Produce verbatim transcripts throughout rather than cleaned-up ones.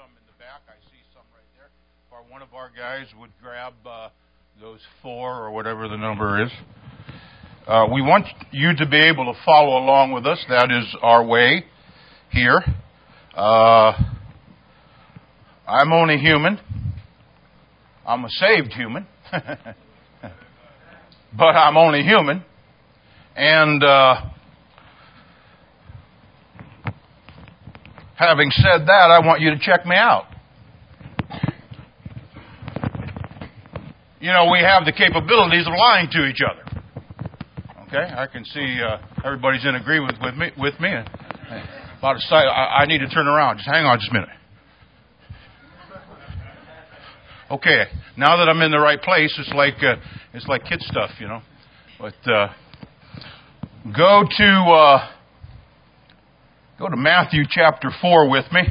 some in the back. I see some right there. If our, one of our guys would grab uh, those four or whatever the number is. Uh, we want you to be able to follow along with us. That is our way here. Uh, I'm only human. I'm a saved human. But I'm only human. And uh, having said that, I want you to check me out. You know, we have the capabilities of lying to each other. Okay, I can see uh, everybody's in agreement with me. With me. About a sight, I, I need to turn around. Just hang on, just a minute. Okay, now that I'm in the right place, it's like uh, it's like kid stuff, you know. But uh, go to uh, go to Matthew chapter four with me.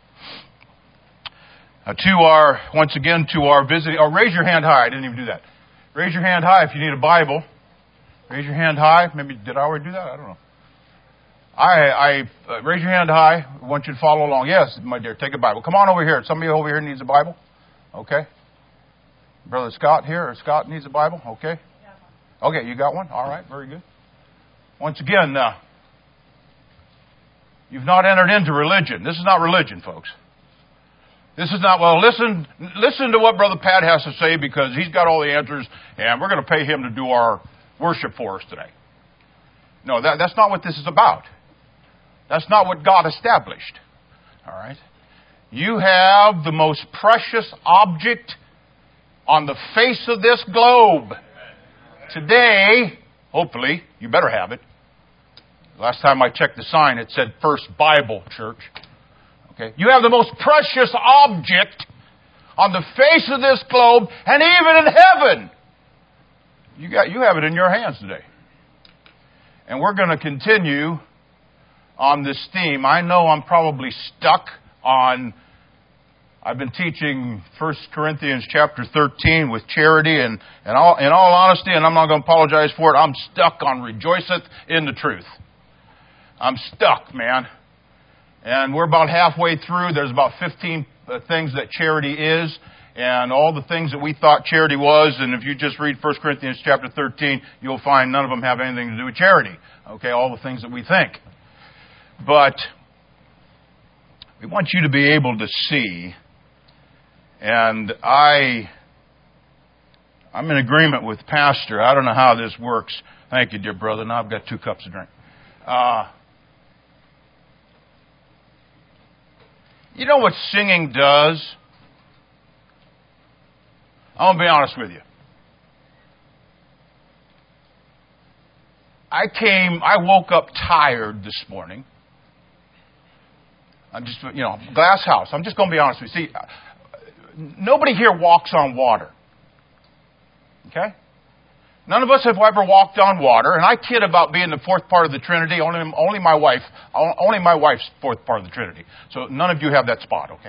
Uh, to our once again to our visiting. Oh, raise your hand high. I didn't even do that. Raise your hand high if you need a Bible. Raise your hand high. Maybe did I already do that? I don't know. I I uh, raise your hand high. I want you to follow along. Yes, my dear, take a Bible. Come on over here. Somebody over here needs a Bible. Okay. Brother Scott here, or Scott needs a Bible? Okay. Okay, you got one? All right, very good. Once again, uh, you've not entered into religion. This is not religion, folks. This is not, well, listen listen to what Brother Pat has to say because he's got all the answers, and we're going to pay him to do our worship for us today. No, that, that's not what this is about. That's not what God established. All right? You have the most precious object on the face of this globe. Today, hopefully, you better have it. Last time I checked the sign, it said First Bible Church. Okay, you have the most precious object on the face of this globe, and even in heaven. You got, you have it in your hands today. And we're going to continue on this theme. I know I'm probably stuck on. I've been teaching First Corinthians chapter thirteen with charity, and, and all, in all honesty, and I'm not going to apologize for it, I'm stuck on rejoiceth in the truth. I'm stuck, man. And we're about halfway through. There's about fifteen things that charity is, and all the things that we thought charity was, and if you just read First Corinthians chapter thirteen, you'll find none of them have anything to do with charity. Okay, all the things that we think. But we want you to be able to see. And I, I'm in agreement with Pastor. I don't know how this works. Thank you, dear brother. Now I've got two cups of drink. Uh, you know what singing does? I'm going to be honest with you. I came, I woke up tired this morning. I'm just, you know, glass house. I'm just going to be honest with you. See, nobody here walks on water. Okay? None of us have ever walked on water, and I kid about being the fourth part of the Trinity. Only, only my wife, only my wife's fourth part of the Trinity. So none of you have that spot, okay?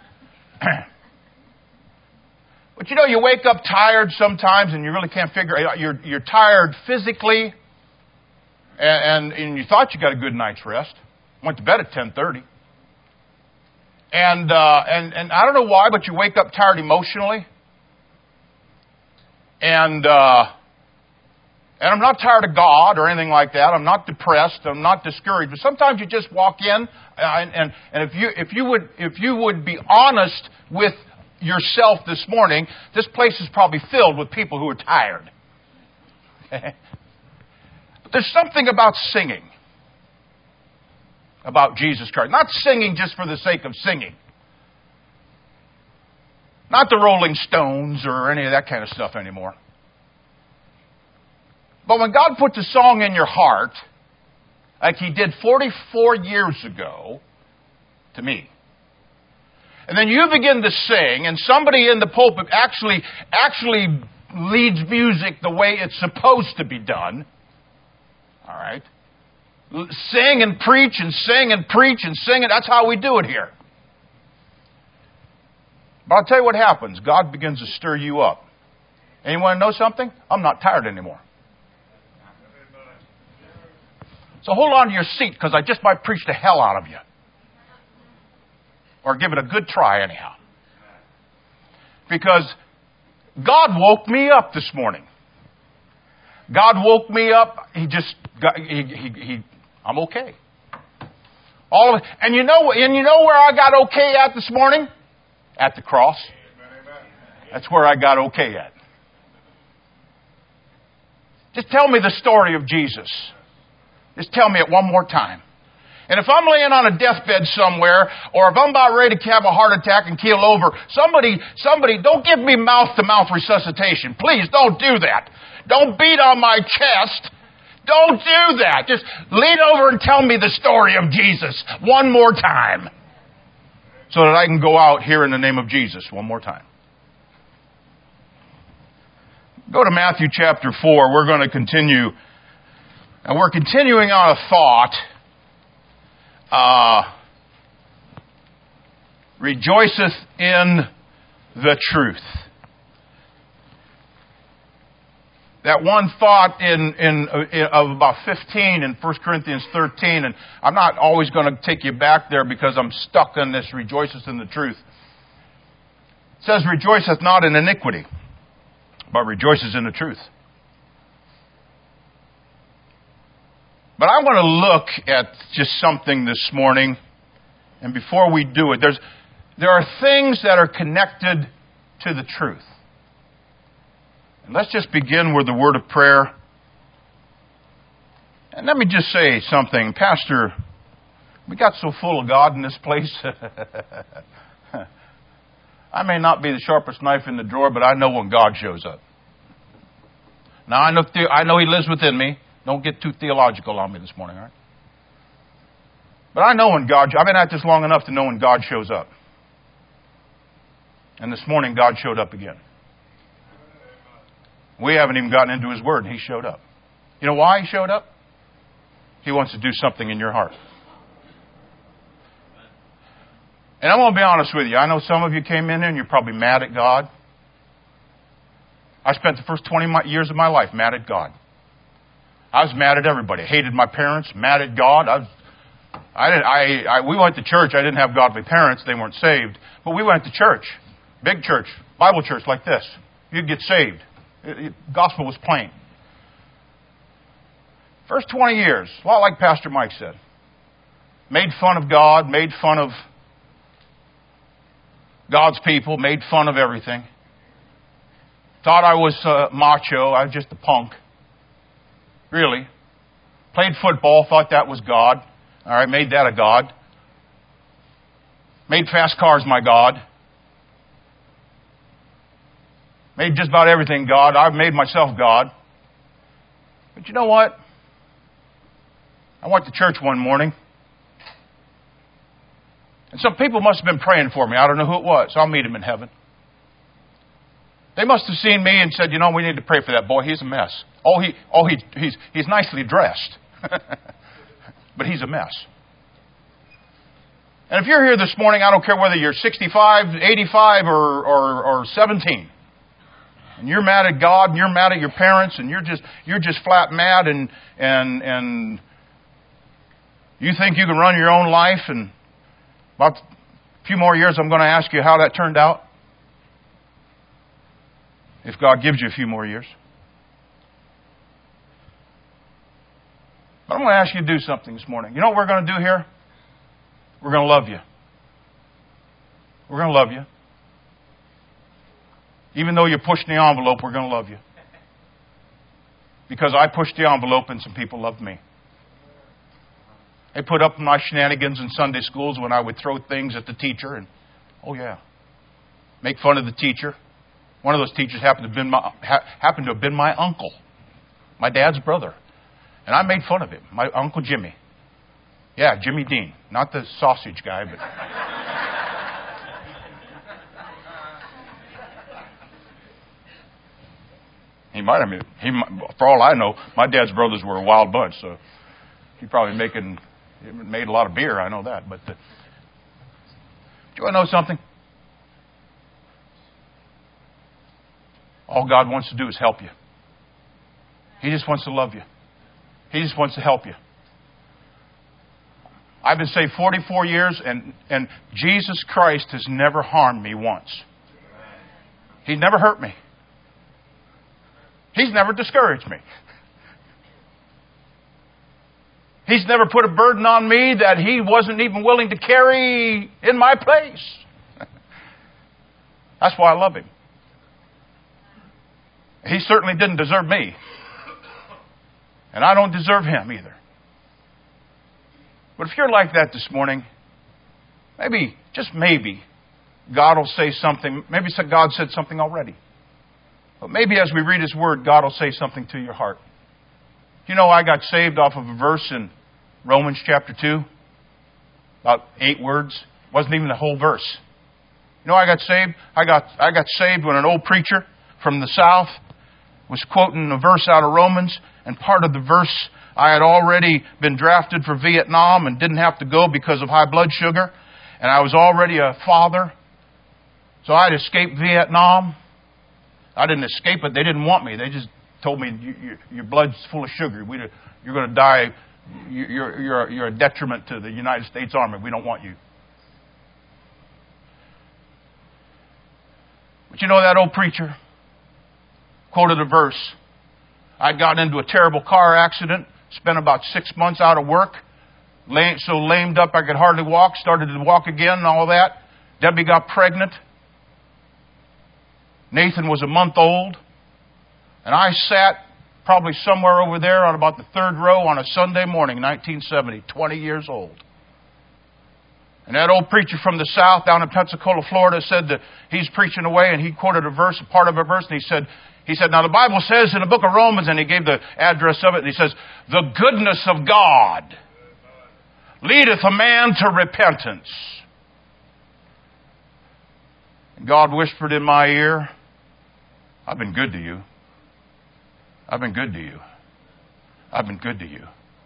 But you know, you wake up tired sometimes, and you really can't figure it out. You're, you're tired physically, and, and, and you thought you got a good night's rest. Went to bed at ten thirty. And, uh, and, and I don't know why, but you wake up tired emotionally. And, uh, and I'm not tired of God or anything like that. I'm not depressed. I'm not discouraged. But sometimes you just walk in, and, and, and if you, if you would, if you would be honest with yourself this morning, this place is probably filled with people who are tired. But there's something about singing. About Jesus Christ. Not singing just for the sake of singing. Not the Rolling Stones or any of that kind of stuff anymore. But when God puts a song in your heart, like He did forty-four years ago to me, and then you begin to sing, and somebody in the pulpit actually, actually leads music the way it's supposed to be done, all right? Sing and preach and sing and preach and sing it. That's how we do it here. But I'll tell you what happens. God begins to stir you up. And you want to know something? I'm not tired anymore. So hold on to your seat because I just might preach the hell out of you. Or give it a good try anyhow. Because God woke me up this morning. God woke me up. He just got, he, he, he, I'm okay. All of it. And you know, and you know where I got okay at this morning? At the cross. That's where I got okay at. Just tell me the story of Jesus. Just tell me it one more time. And if I'm laying on a deathbed somewhere, or if I'm about ready to have a heart attack and keel over, somebody, somebody, don't give me mouth-to-mouth resuscitation. Please don't do that. Don't beat on my chest. Don't do that. Just lean over and tell me the story of Jesus one more time. So that I can go out here in the name of Jesus one more time. Go to Matthew chapter four. We're going to continue. And we're continuing on a thought. Uh, rejoiceth in the truth. That one thought in, in, in of about fifteen in First Corinthians thirteen, and I'm not always going to take you back there because I'm stuck on this rejoiceth in the truth. It says, rejoiceth not in iniquity, but rejoices in the truth. But I want to look at just something this morning, and before we do it, there's there are things that are connected to the truth. And let's just begin with the word of prayer. And let me just say something. Pastor, we got so full of God in this place. I may not be the sharpest knife in the drawer, but I know when God shows up. Now, I know, I know He lives within me. Don't get too theological on me this morning, all right? But I know when God... I've been at this long enough to know when God shows up. And this morning, God showed up again. We haven't even gotten into His Word, and He showed up. You know why He showed up? He wants to do something in your heart. And I'm going to be honest with you. I know some of you came in here and you're probably mad at God. I spent the first twenty years of my life mad at God. I was mad at everybody. Hated my parents, mad at God. I was, I didn't, I, I, we went to church. I didn't have godly parents. They weren't saved. But we went to church. Big church. Bible church like this. You'd get saved. It, it, gospel was plain. First twenty years, a lot like Pastor Mike said. Made fun of God, made fun of God's people, made fun of everything. Thought I was uh, macho. I was just a punk. Really. Played football, thought that was God. All right, made that a God. Made fast cars my God. Made just about everything God. I've made myself God. But you know what? I went to church one morning. And some people must have been praying for me. I don't know who it was. I'll meet him in heaven. They must have seen me and said, you know, we need to pray for that boy. He's a mess. Oh, he, oh, he, he's, he's nicely dressed. But he's a mess. And if you're here this morning, I don't care whether you're sixty-five, eighty-five, or, or, or seventeen. And you're mad at God, and you're mad at your parents, and you're just, you're just flat mad, and, and, and you think you can run your own life, and about a few more years I'm going to ask you how that turned out. If God gives you a few more years. But I'm going to ask you to do something this morning. You know what we're going to do here? We're going to love you. We're going to love you. Even though you pushed the envelope, we're going to love you. Because I pushed the envelope and some people loved me. They put up my shenanigans in Sunday schools when I would throw things at the teacher. And oh yeah. Make fun of the teacher. One of those teachers happened to have been my, ha- happened to have been my uncle. My dad's brother. And I made fun of him. My Uncle Jimmy. Yeah, Jimmy Dean. Not the sausage guy, but... He might have been. He, for all I know, my dad's brothers were a wild bunch, so he probably making made a lot of beer. I know that. But uh, do you want to know something? All God wants to do is help you. He just wants to love you. He just wants to help you. I've been saved forty-four years, and, and Jesus Christ has never harmed me once. He's never hurt me. He's never discouraged me. He's never put a burden on me that He wasn't even willing to carry in my place. That's why I love Him. He certainly didn't deserve me. And I don't deserve Him either. But if you're like that this morning, maybe, just maybe, God will say something. Maybe God said something already. But maybe as we read His Word, God will say something to your heart. You know, I got saved off of a verse in Romans chapter two. About eight words. Wasn't even the whole verse. You know, I got saved. I got I got saved when an old preacher from the South was quoting a verse out of Romans, and part of the verse, I had already been drafted for Vietnam and didn't have to go because of high blood sugar, and I was already a father, so I'd escaped Vietnam. I didn't escape it; they didn't want me. They just told me, you, you, "Your blood's full of sugar. We, you're going to die. You're you're you're a detriment to the United States Army. We don't want you." But you know, that old preacher quoted a verse. I'd gotten into a terrible car accident, spent about six months out of work, so lamed up I could hardly walk, started to walk again and all that. Debbie got pregnant. Nathan was a month old. And I sat probably somewhere over there on about the third row on a Sunday morning, nineteen seventy, twenty years old. And that old preacher from the South down in Pensacola, Florida, said that he's preaching away, and he quoted a verse, a part of a verse, and he said, he said, now the Bible says in the book of Romans, and he gave the address of it, and he says, the goodness of God leadeth a man to repentance. And God whispered in my ear, I've been good to you. I've been good to you. I've been good to you.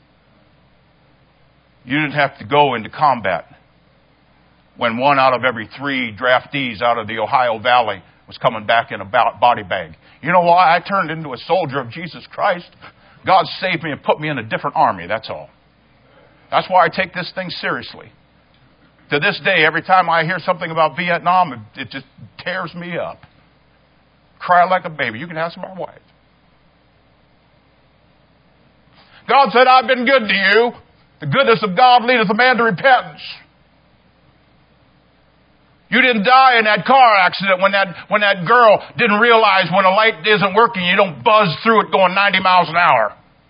You didn't have to go into combat when one out of every three draftees out of the Ohio Valley was coming back in a body bag. You know why? I turned into a soldier of Jesus Christ. God saved me and put me in a different army, that's all. That's why I take this thing seriously. To this day, every time I hear something about Vietnam, it, it just tears me up. Cry like a baby. You can ask my wife. God said, I've been good to you. The goodness of God leadeth a man to repentance. You didn't die in that car accident when that, when that girl didn't realize when a light isn't working, you don't buzz through it going ninety miles an hour.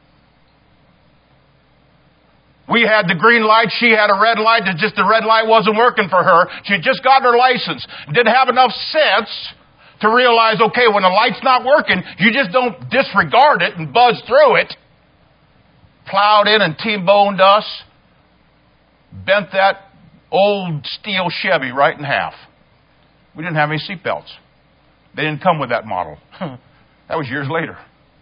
We had the green light. She had a red light. It's just the red light wasn't working for her. She just got her license. Didn't have enough sense to realize, okay, when the light's not working, you just don't disregard it and buzz through it. Plowed in and T-boned us. Bent that old steel Chevy right in half. We didn't have any seatbelts. They didn't come with that model. That was years later.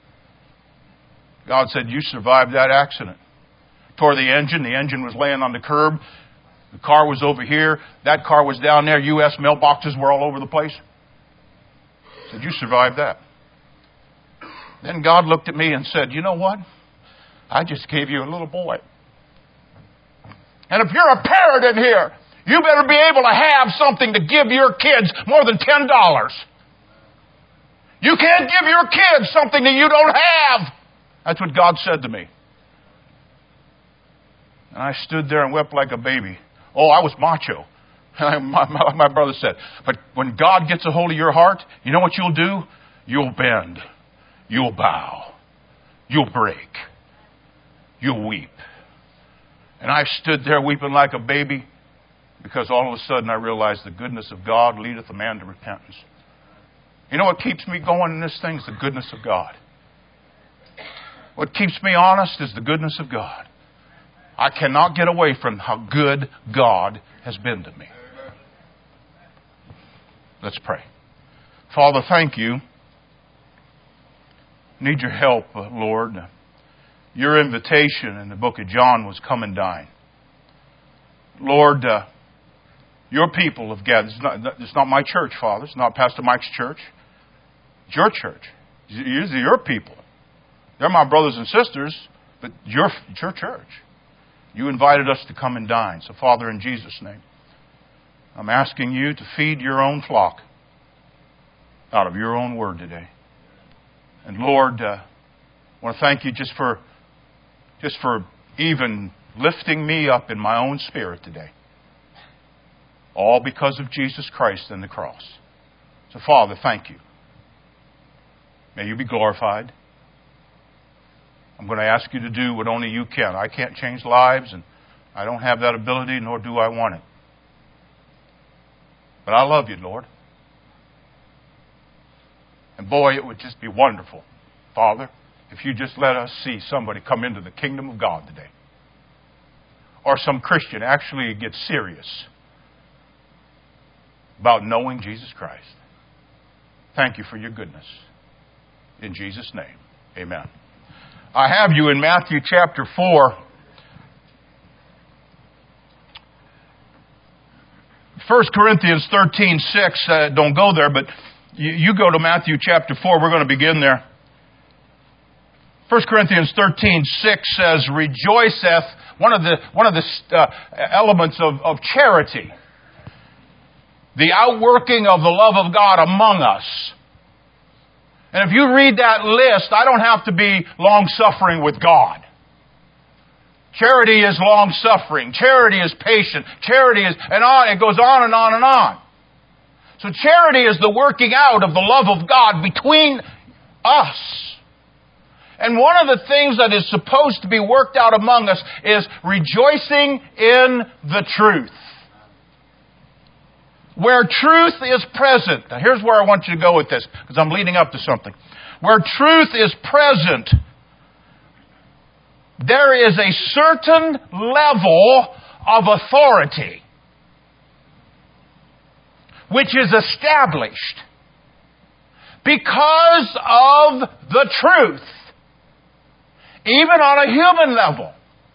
God said, you survived that accident. Tore the engine. The engine was laying on the curb. The car was over here. That car was down there. U S mailboxes were all over the place. Said, you survived that. Then God looked at me and said, you know what? I just gave you a little boy. And if you're a parent in here, you better be able to have something to give your kids more than ten dollars. You can't give your kids something that you don't have. That's what God said to me. And I stood there and wept like a baby. Oh, I was macho. my, my, my brother said, but when God gets a hold of your heart, you know what you'll do? You'll bend. You'll bow. You'll break. You'll weep. And I stood there weeping like a baby because all of a sudden I realized the goodness of God leadeth a man to repentance. You know what keeps me going in this thing is the goodness of God. What keeps me honest is the goodness of God. I cannot get away from how good God has been to me. Let's pray. Father, thank you. Need your help, Lord. Your invitation in the book of John was come and dine. Lord, uh, your people have gathered. It's not, it's not my church, Father. It's not Pastor Mike's church. It's your church. These are your people. They're my brothers and sisters, but your, it's your church. You invited us to come and dine. So, Father, in Jesus' name, I'm asking you to feed your own flock out of your own word today. And Lord, uh, I want to thank you just for, just for even lifting me up in my own spirit today. All because of Jesus Christ and the cross. So, Father, thank you. May you be glorified. I'm going to ask you to do what only you can. I can't change lives, and I don't have that ability, nor do I want it. But I love you, Lord. And boy, it would just be wonderful, Father, if you just let us see somebody come into the kingdom of God today. Or some Christian actually get serious about knowing Jesus Christ. Thank you for your goodness. In Jesus' name, amen. I have you in Matthew chapter four. First Corinthians thirteen six, uh, don't go there, but you, you go to Matthew chapter four. We're going to begin there. First Corinthians thirteen six says, rejoiceth, one of the, one of the uh, elements of, of charity. The outworking of the love of God among us. And if you read that list, I don't have to be long-suffering with God. Charity is long-suffering. Charity is patient. Charity is, and on, it goes on and on and on. So charity is the working out of the love of God between us. And one of the things that is supposed to be worked out among us is rejoicing in the truth. Where truth is present. Now here's where I want you to go with this, because I'm leading up to something. Where truth is present, there is a certain level of authority which is established because of the truth, even on a human level.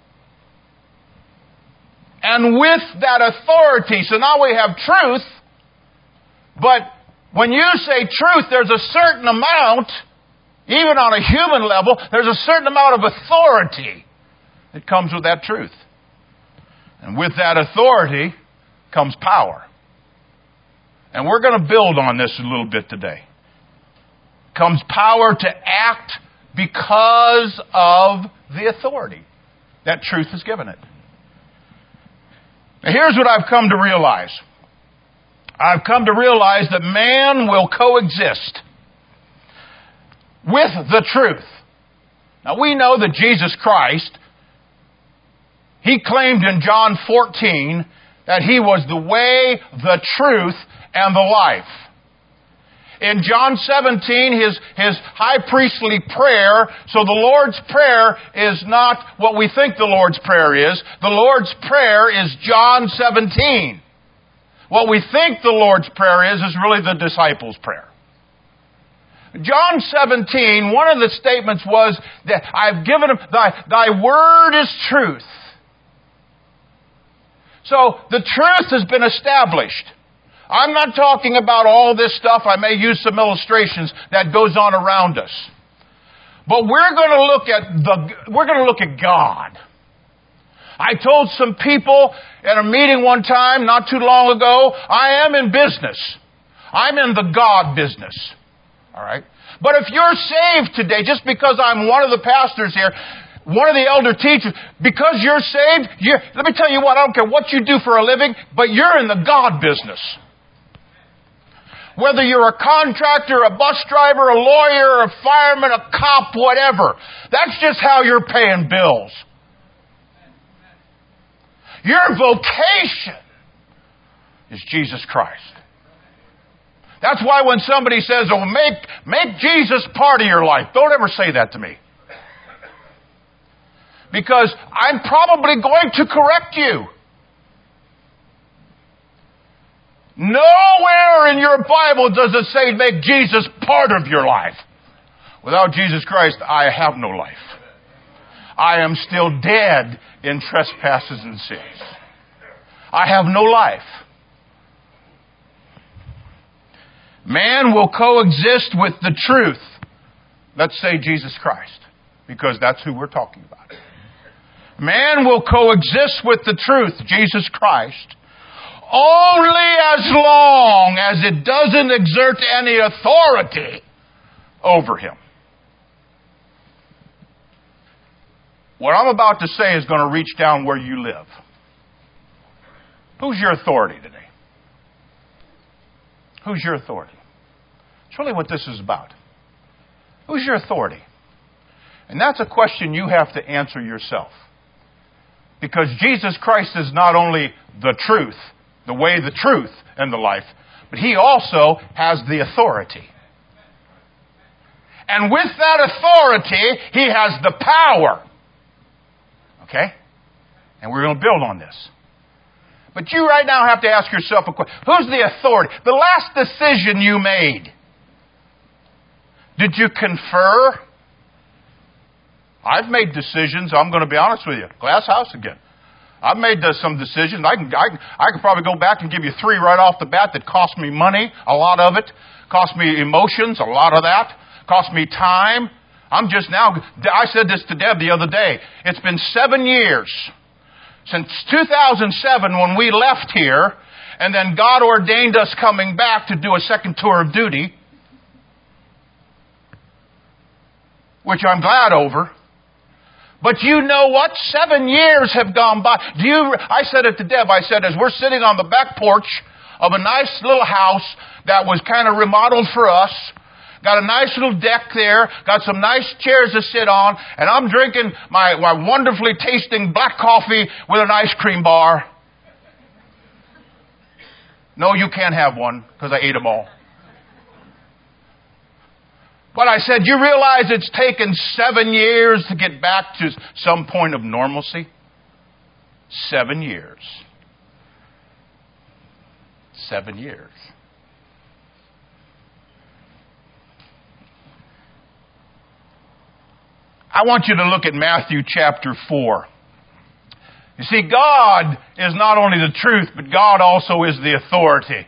And with that authority, so now we have truth, but when you say truth, there's a certain amount, even on a human level, there's a certain amount of authority that comes with that truth. And with that authority comes power. And we're going to build on this a little bit today. Comes power to act because of the authority that truth has given it. Now here's what I've come to realize. I've come to realize that man will coexist with the truth. Now we know that Jesus Christ, He claimed in John fourteen that He was the way, the truth, and the life. In John seventeen, his, his high priestly prayer, so the Lord's Prayer is not what we think the Lord's Prayer is. The Lord's Prayer is John seventeen. What we think the Lord's Prayer is, is really the disciples' prayer. John seventeen, one of the statements was that I've given him, thy, thy word is truth. So the truth has been established. I'm not talking about all this stuff. I may use some illustrations that goes on around us. But we're going to look at the, we're going to look at God. I told some people at a meeting one time, not too long ago, I am in business. I'm in the God business. All right? But if you're saved today, just because I'm one of the pastors here, one of the elder teachers, because you're saved, you're, let me tell you what, I don't care what you do for a living, but you're in the God business. Whether you're a contractor, a bus driver, a lawyer, a fireman, a cop, whatever. That's just how you're paying bills. Your vocation is Jesus Christ. That's why when somebody says, oh, make, make Jesus part of your life, don't ever say that to me. Because I'm probably going to correct you. Nowhere in your Bible does it say make Jesus part of your life. Without Jesus Christ, I have no life. I am still dead in trespasses and sins. I have no life. Man will coexist with the truth. Let's say Jesus Christ, because that's who we're talking about. Man will coexist with the truth, Jesus Christ, only as long as it doesn't exert any authority over him. What I'm about to say is going to reach down where you live. Who's your authority today? Who's your authority? It's really what this is about. Who's your authority? And that's a question you have to answer yourself. Because Jesus Christ is not only the truth, the way, the truth, and the life, but He also has the authority. And with that authority, He has the power. Okay? And we're going to build on this. But you right now have to ask yourself a question. Who's the authority? The last decision you made, did you confer? I've made decisions, I'm going to be honest with you. Glass house again. I've made uh, some decisions. I can, I, I can probably go back and give you three right off the bat that cost me money, a lot of it. Cost me emotions, a lot of that. Cost me time. I'm just now, I said this to Deb the other day. It's been seven years since two thousand seven when we left here, and then God ordained us coming back to do a second tour of duty, which I'm glad over. But you know what? Seven years have gone by. Do you? I said it to Deb. I said, as we're sitting on the back porch of a nice little house that was kind of remodeled for us, got a nice little deck there, got some nice chairs to sit on, and I'm drinking my, my wonderfully tasting black coffee with an ice cream bar. No, you can't have one because I ate them all. But I said, you realize it's taken seven years to get back to some point of normalcy? Seven years. Seven years. I want you to look at Matthew chapter four. You see, God is not only the truth, but God also is the authority.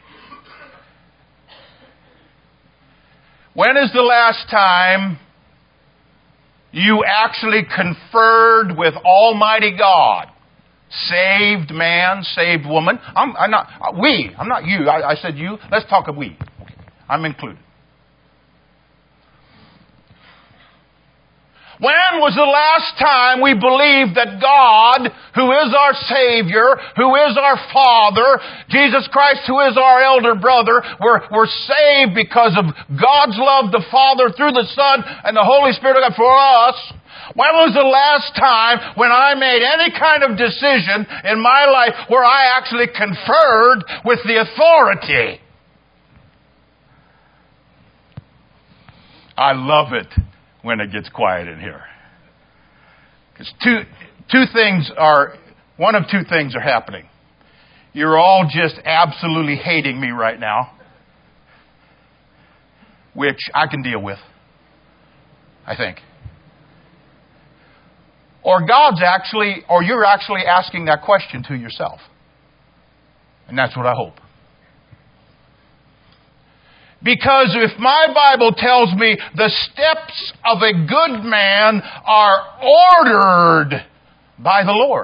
When is the last time you actually conferred with Almighty God? Saved man, saved woman. I'm, I'm not, we, I'm not you. I, I said you. Let's talk of we. Okay. I'm included. When was the last time we believed that God, who is our Savior, who is our Father, Jesus Christ, who is our elder brother, we're, we're saved because of God's love, the Father, through the Son, and the Holy Spirit of God for us? When was the last time when I made any kind of decision in my life where I actually conferred with the authority? I love it when it gets quiet in here. Because two, two things are, one of two things are happening. You're all just absolutely hating me right now, which I can deal with, I think. Or God's actually, or you're actually asking that question to yourself. And that's what I hope. Because if my Bible tells me the steps of a good man are ordered by the Lord.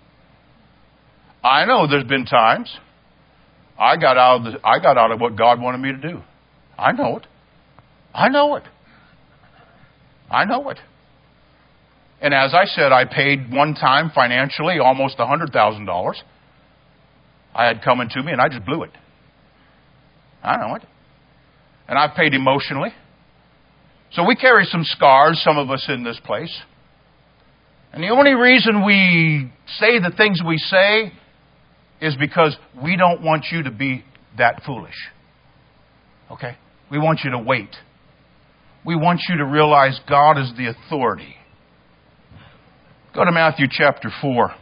I know there's been times I got out of the, I got out of what God wanted me to do. I know it. I know it. I know it. And as I said, I paid one time financially almost one hundred thousand dollars. I had coming to me and I just blew it. I know it. And I've paid emotionally. So we carry some scars, some of us in this place. And the only reason we say the things we say is because we don't want you to be that foolish. Okay? We want you to wait. We want you to realize God is the authority. Go to Matthew chapter four.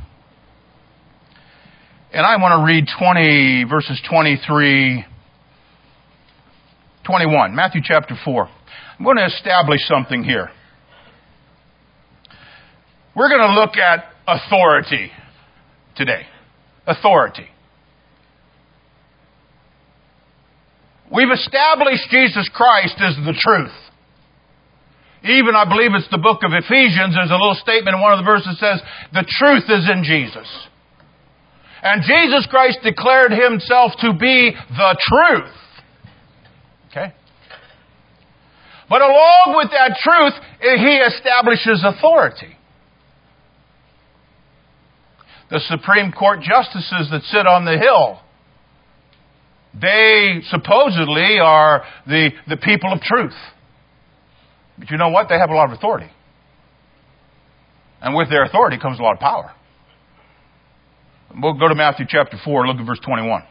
And I want to read twenty, verses twenty-three, twenty-one. Matthew chapter four. I'm going to establish something here. We're going to look at authority today. Authority. We've established Jesus Christ as the truth. Even, I believe it's the book of Ephesians, there's a little statement in one of the verses that says, the truth is in Jesus. And Jesus Christ declared Himself to be the truth. Okay? But along with that truth, He establishes authority. The Supreme Court justices that sit on the Hill, they supposedly are the, the people of truth. But you know what? They have a lot of authority. And with their authority comes a lot of power. We'll go to Matthew chapter four, look at verse twenty-one.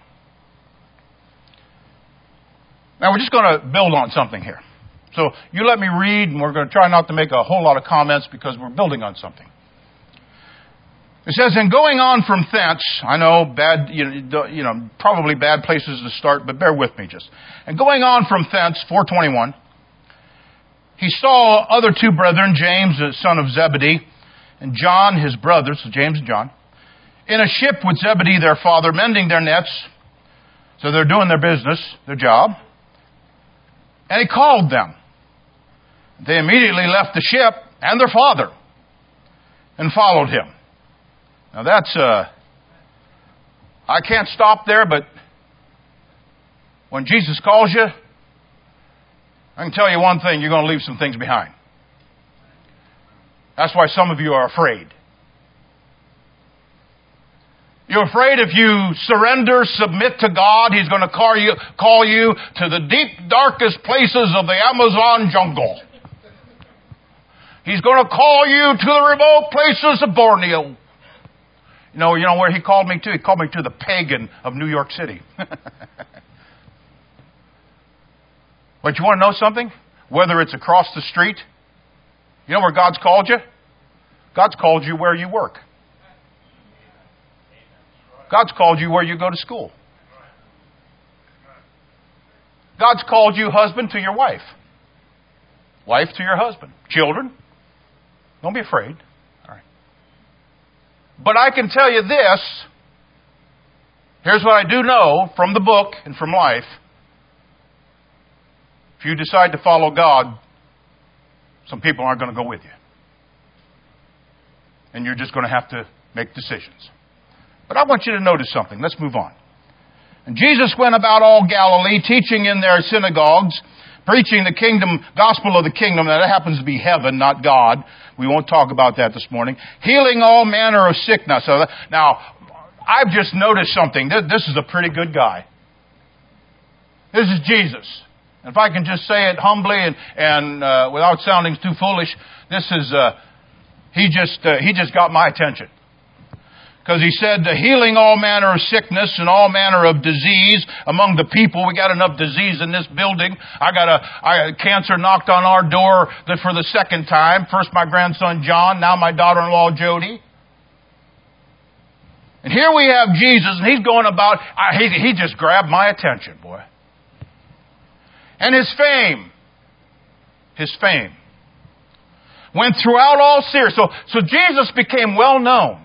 Now we're just going to build on something here. So you let me read, and we're going to try not to make a whole lot of comments because we're building on something. It says, and going on from thence, I know bad, you know, you know, probably bad places to start, but bear with me just. And going on from thence, four twenty-one, he saw other two brethren, James, the son of Zebedee, and John, his brother, so James and John, in a ship with Zebedee, their father, mending their nets. So they're doing their business, their job. And he called them. They immediately left the ship and their father and followed him. Now that's, uh, I can't stop there, but when Jesus calls you, I can tell you one thing, you're going to leave some things behind. That's why some of you are afraid. You're afraid if you surrender, submit to God, He's going to call you, call you to the deep, darkest places of the Amazon jungle. He's going to call you to the remote places of Borneo. You know, you know where He called me to? He called me to the pagan of New York City. But you want to know something? Whether it's across the street, you know where God's called you? God's called you where you work. God's called you where you go to school. God's called you husband to your wife. Wife to your husband. Children, don't be afraid. All right. But I can tell you this. Here's what I do know from the book and from life. If you decide to follow God, some people aren't going to go with you. And you're just going to have to make decisions. But I want you to notice something. Let's move on. And Jesus went about all Galilee, teaching in their synagogues, preaching the kingdom, gospel of the kingdom. Now that happens to be heaven, not God. We won't talk about that this morning. Healing all manner of sickness. So that, now, I've just noticed something. This, this is a pretty good guy. This is Jesus. If I can just say it humbly and, and uh, without sounding too foolish, this is, uh, he just, uh, he just got my attention. Because He said, healing all manner of sickness and all manner of disease among the people. We got enough disease in this building. I got a, I, cancer knocked on our door for the second time. First my grandson John, now my daughter-in-law Jody. And here we have Jesus, and He's going about, I, he, he just grabbed my attention, boy. And His fame, His fame, went throughout all Syria. So, so Jesus became well known.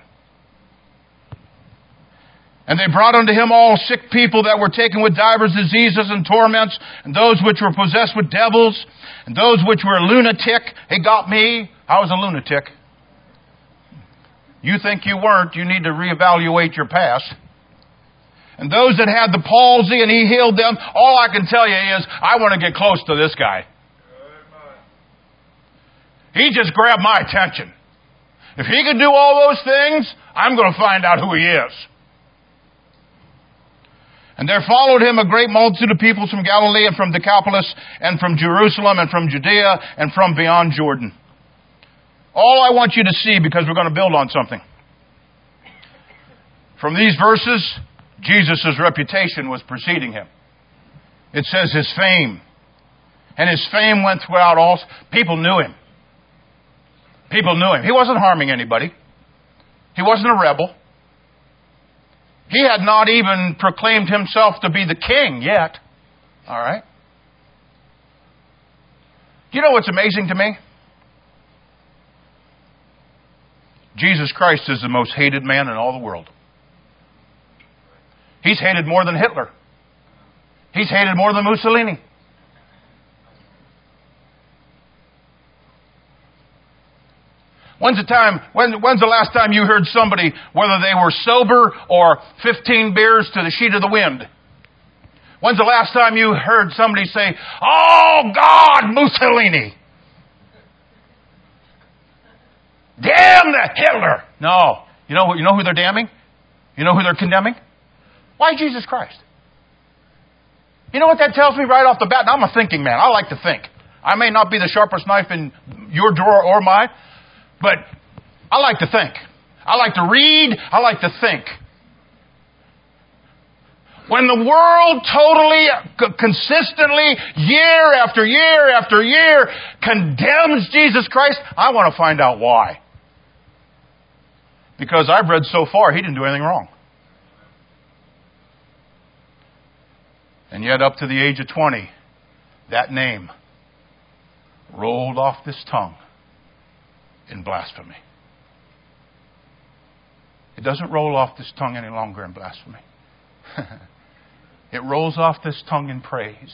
And they brought unto Him all sick people that were taken with divers diseases and torments, and those which were possessed with devils, and those which were lunatic. He got me. I was a lunatic. You think you weren't, you need to reevaluate your past. And those that had the palsy, and He healed them. All I can tell you is, I want to get close to this guy. He just grabbed my attention. If he could do all those things, I'm going to find out who He is. And there followed Him a great multitude of people from Galilee and from Decapolis and from Jerusalem and from Judea and from beyond Jordan. All I want you to see, because we're going to build on something. From these verses, Jesus' reputation was preceding Him. It says His fame. And His fame went throughout all. People knew Him. People knew Him. He wasn't harming anybody. He wasn't a rebel. He had not even proclaimed Himself to be the king yet. All right? You know what's amazing to me? Jesus Christ is the most hated man in all the world. He's hated more than Hitler. He's hated more than Mussolini. When's the time, when, when's the last time you heard somebody, whether they were sober or fifteen beers to the sheet of the wind? When's the last time you heard somebody say, "Oh God, Mussolini. Damn that Hitler"? No. You know, you know who they're damning? You know who they're condemning? Why Jesus Christ? You know what that tells me right off the bat? And I'm a thinking man. I like to think. I may not be the sharpest knife in your drawer or mine, but I like to think. I like to read. I like to think. When the world totally, consistently, year after year after year, condemns Jesus Christ, I want to find out why. Because I've read so far, He didn't do anything wrong. And yet up to the age of twenty, that name rolled off this tongue in blasphemy. It doesn't roll off this tongue any longer in blasphemy. It rolls off this tongue in praise.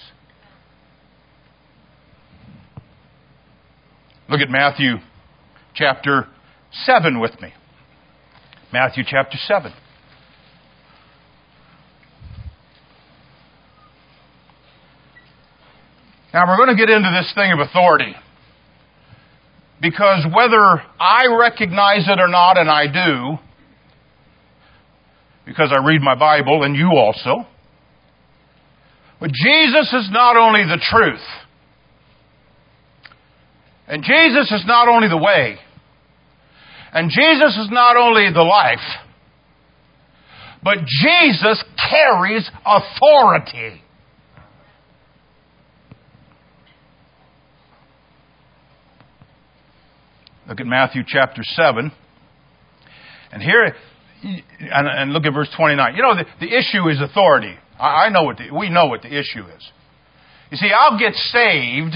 Look at Matthew chapter seven with me. Matthew chapter seven. Now we're going to get into this thing of authority. Because whether I recognize it or not, and I do, because I read my Bible, and you also, but Jesus is not only the truth, and Jesus is not only the way, and Jesus is not only the life, but Jesus carries authority. Look at Matthew chapter seven. And here, and, and look at verse twenty-nine. You know, the, the issue is authority. I, I know what the, we know what the issue is. You see, I'll get saved,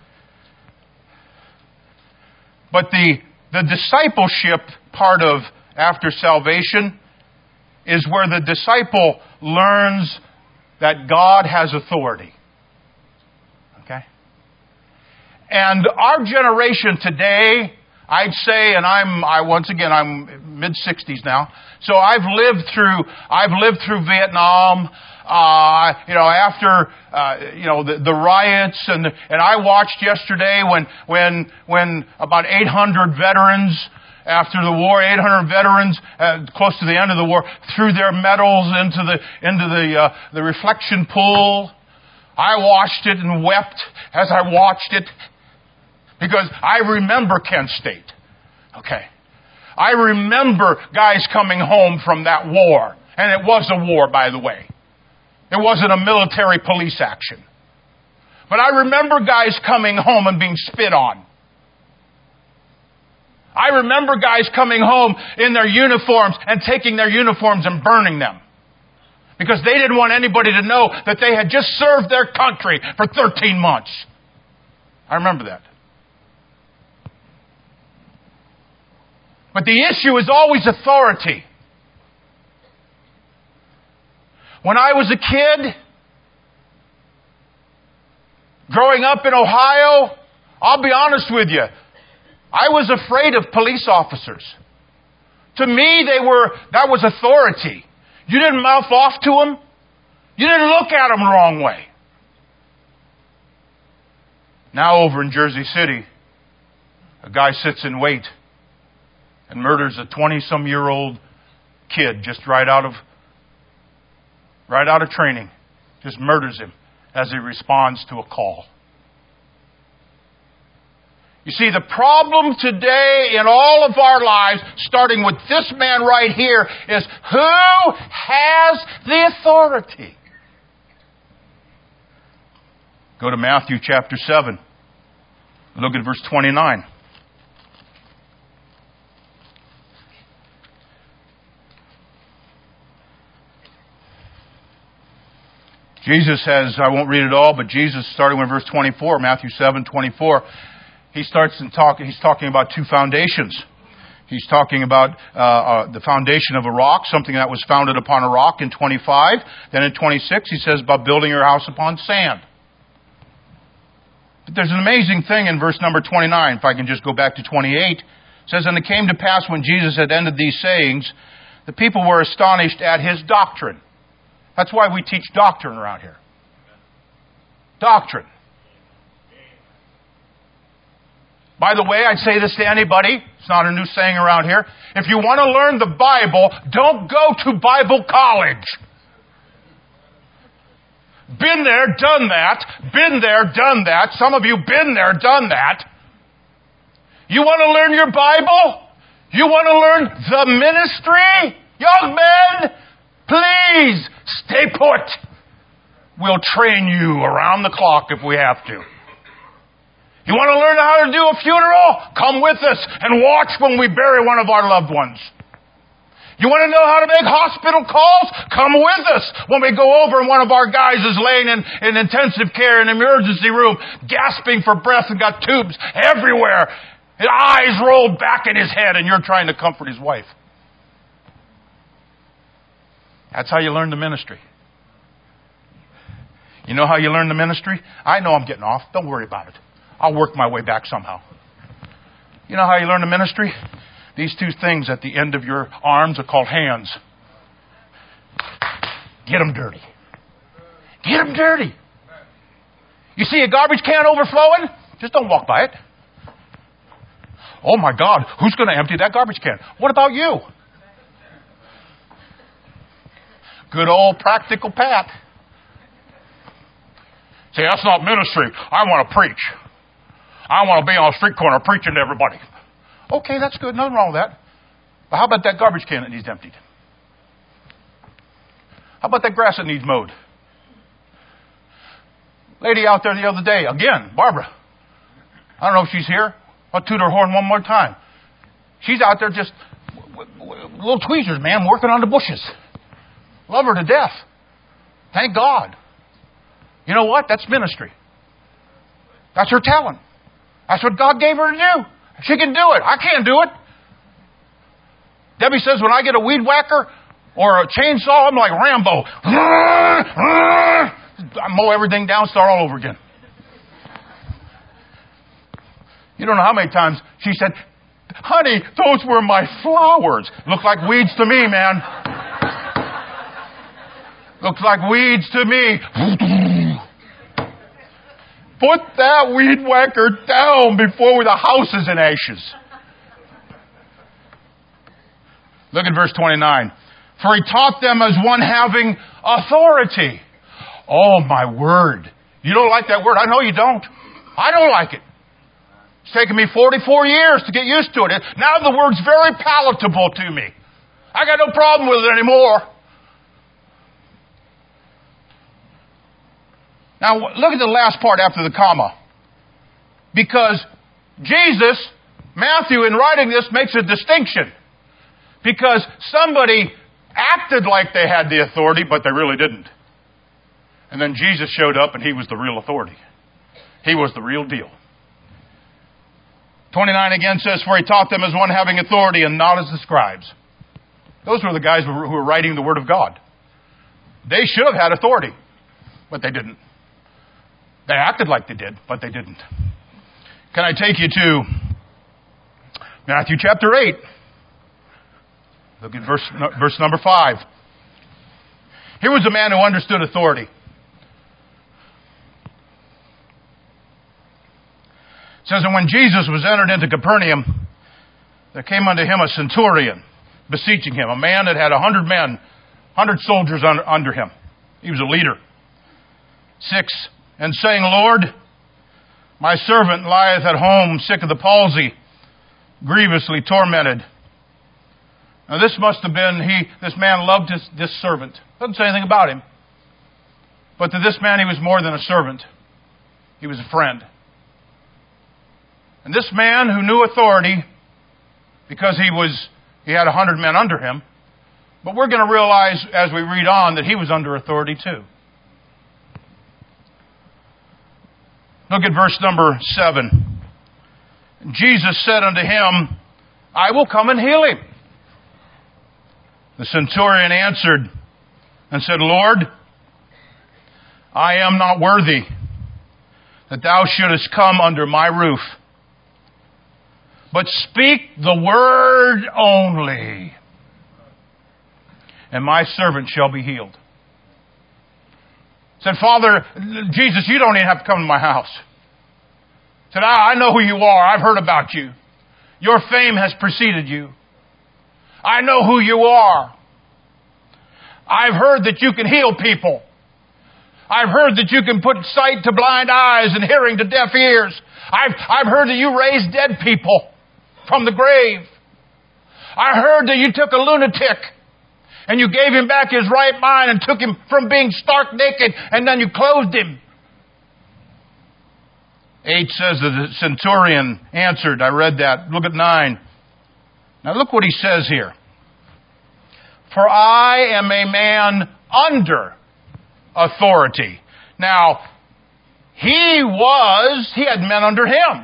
but the, the discipleship part of after salvation is where the disciple learns that God has authority. Okay? And our generation today, I'd say, and I'm, I once again, I'm mid sixties now. So I've lived through, I've lived through Vietnam. Uh, you know, after uh, you know the, the riots, and and I watched yesterday when when when about eight hundred veterans after the war, eight hundred veterans uh, close to the end of the war, threw their medals into the into the uh, the reflection pool. I watched it and wept as I watched it. Because I remember Kent State. Okay. I remember guys coming home from that war. And it was a war, by the way. It wasn't a military police action. But I remember guys coming home and being spit on. I remember guys coming home in their uniforms and taking their uniforms and burning them. Because they didn't want anybody to know that they had just served their country for thirteen months. I remember that. But the issue is always authority. When I was a kid, growing up in Ohio, I'll be honest with you, I was afraid of police officers. To me, they were, that was authority. You didn't mouth off to them. You didn't look at them the wrong way. Now over in Jersey City, a guy sits in wait and murders a twenty-some-year-old kid just right out of right out of training. Just murders him as he responds to a call. You see, the problem today in all of our lives, starting with this man right here, is who has the authority? Go to Matthew chapter seven. Look at verse twenty-nine. Jesus says, I won't read it all, but Jesus, starting with verse twenty-four, Matthew seven twenty-four, he starts in talk, he's talking about two foundations. He's talking about uh, uh, the foundation of a rock, something that was founded upon a rock in twenty-five. Then in twenty-six, he says about building your house upon sand. But there's an amazing thing in verse number twenty-nine. If I can just go back to twenty-eight. It says, and it came to pass when Jesus had ended these sayings, the people were astonished at his doctrine. That's why we teach doctrine around here. Doctrine. By the way, I'd say this to anybody. It's not a new saying around here. If you want to learn the Bible, don't go to Bible college. Been there, done that. Been there, done that. Some of you been there, done that. You want to learn your Bible? You want to learn the ministry? Young men, please stay put. We'll train you around the clock if we have to. You want to learn how to do a funeral? Come with us and watch when we bury one of our loved ones. You want to know how to make hospital calls? Come with us when we go over and one of our guys is laying in, in intensive care in an emergency room, gasping for breath and got tubes everywhere. His eyes rolled back in his head and you're trying to comfort his wife. That's how you learn the ministry. You know how you learn the ministry? I know I'm getting off. Don't worry about it. I'll work my way back somehow. You know how you learn the ministry? These two things at the end of your arms are called hands. Get them dirty. Get them dirty. You see a garbage can overflowing? Just don't walk by it. Oh my God, who's going to empty that garbage can? What about you? Good old practical Pat. See, that's not ministry. I want to preach. I want to be on a street corner preaching to everybody. Okay, that's good. Nothing wrong with that. But how about that garbage can that needs emptied? How about that grass that needs mowed? Lady out there the other day, again, Barbara. I don't know if she's here. I'll toot her horn one more time. She's out there just little tweezers, man, working on the bushes. Love her to death. Thank God. You know what? That's ministry. That's her talent. That's what God gave her to do. She can do it. I can't do it. Debbie says when I get a weed whacker or a chainsaw, I'm like Rambo. I mow everything down, start all over again. You don't know how many times she said, honey, those were my flowers. Look like weeds to me, man. Looks like weeds to me. Put that weed whacker down before the house is in ashes. Look at verse twenty-nine. For he taught them as one having authority. Oh, my word. You don't like that word? I know you don't. I don't like it. It's taken me forty-four years to get used to it. Now the word's very palatable to me. I got no problem with it anymore. Now, look at the last part after the comma. Because Jesus, Matthew, in writing this, makes a distinction. Because somebody acted like they had the authority, but they really didn't. And then Jesus showed up, and he was the real authority. He was the real deal. twenty-nine again says, for he taught them as one having authority and not as the scribes. Those were the guys who were, who were writing the Word of God. They should have had authority, but they didn't. They acted like they did, but they didn't. Can I take you to Matthew chapter eight? Look at verse, verse number five. Here was a man who understood authority. It says, and when Jesus was entered into Capernaum, there came unto him a centurion, beseeching him, a man that had a hundred men, hundred soldiers under, under him. He was a leader. Six, and saying, Lord, my servant lieth at home, sick of the palsy, grievously tormented. Now this must have been, he, this man loved his, this servant. Doesn't say anything about him. But to this man, he was more than a servant. He was a friend. And this man who knew authority, because he was, he had a hundred men under him, but we're going to realize as we read on that he was under authority too. Look at verse number seven. Jesus said unto him, I will come and heal him. The centurion answered and said, Lord, I am not worthy that thou shouldest come under my roof. but speak the word only, and my servant shall be healed. Said, Father, Jesus, you don't even have to come to my house. Said, I, I know who you are. I've heard about you. Your fame has preceded you. I know who you are. I've heard that you can heal people. I've heard that you can put sight to blind eyes and hearing to deaf ears. I've, I've heard that you raised dead people from the grave. I heard that you took a lunatic and you gave him back his right mind and took him from being stark naked, and then you clothed him. Eight says that the centurion answered. I read that. Look at nine. Now look what he says here. For I am a man under authority. Now, he was, he had men under him.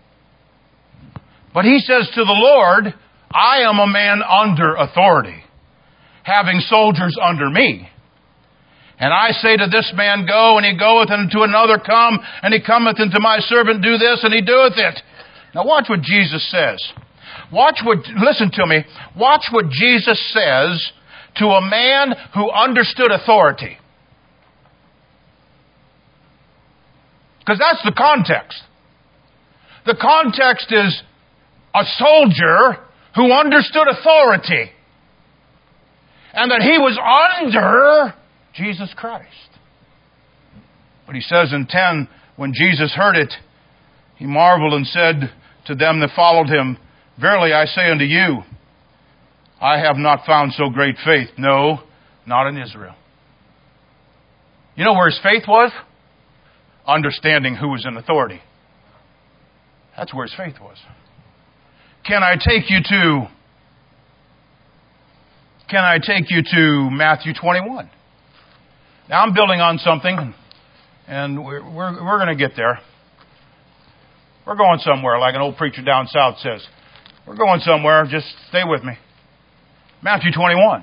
But he says to the Lord, I am a man under authority, having soldiers under me. And I say to this man, go, and he goeth, and to another, come, and he cometh, and to my servant, do this, and he doeth it. Now watch what Jesus says. Watch what, listen to me, watch what Jesus says to a man who understood authority. Because that's the context. The context is a soldier who understood authority, and that he was under Jesus Christ. But he says in ten, when Jesus heard it, he marveled and said to them that followed him, verily I say unto you, I have not found so great faith. No, not in Israel. You know where his faith was? Understanding who was in authority. That's where his faith was. Can I take you to, can I take you to Matthew twenty-one? Now I'm building on something, and we're, we're, we're going to get there. We're going somewhere, like an old preacher down south says. We're going somewhere, just stay with me. Matthew twenty-one.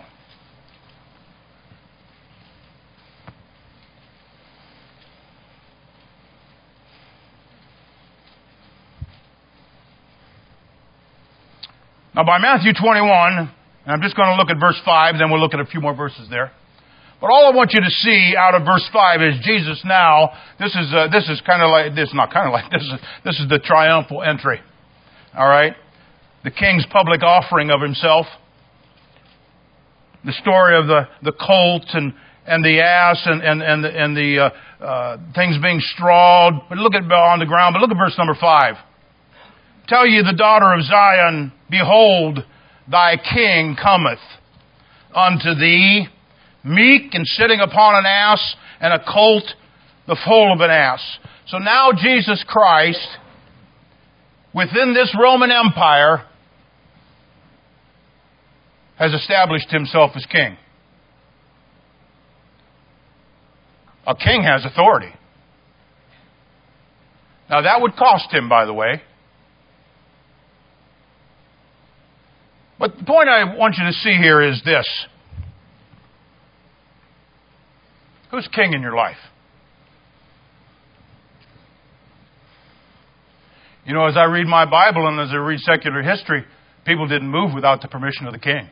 Now by Matthew twenty-one, and I'm just going to look at verse five, then we'll look at a few more verses there. But all I want you to see out of verse five is Jesus now, this is uh, this is kind of like, this is not kind of like, this is, this is the triumphal entry. All right? The king's public offering of himself. The story of the, the colt and, and the ass and, and, and the, and the uh, uh, things being strawed. But look at on the ground. But look at verse number five. Tell ye the daughter of Zion, behold, thy king cometh unto thee, meek and sitting upon an ass, and a colt, the foal of an ass. So now Jesus Christ, within this Roman Empire, has established himself as king. A king has authority. Now that would cost him, by the way. But the point I want you to see here is this. Who's king in your life? You know, as I read my Bible and as I read secular history, people didn't move without the permission of the king.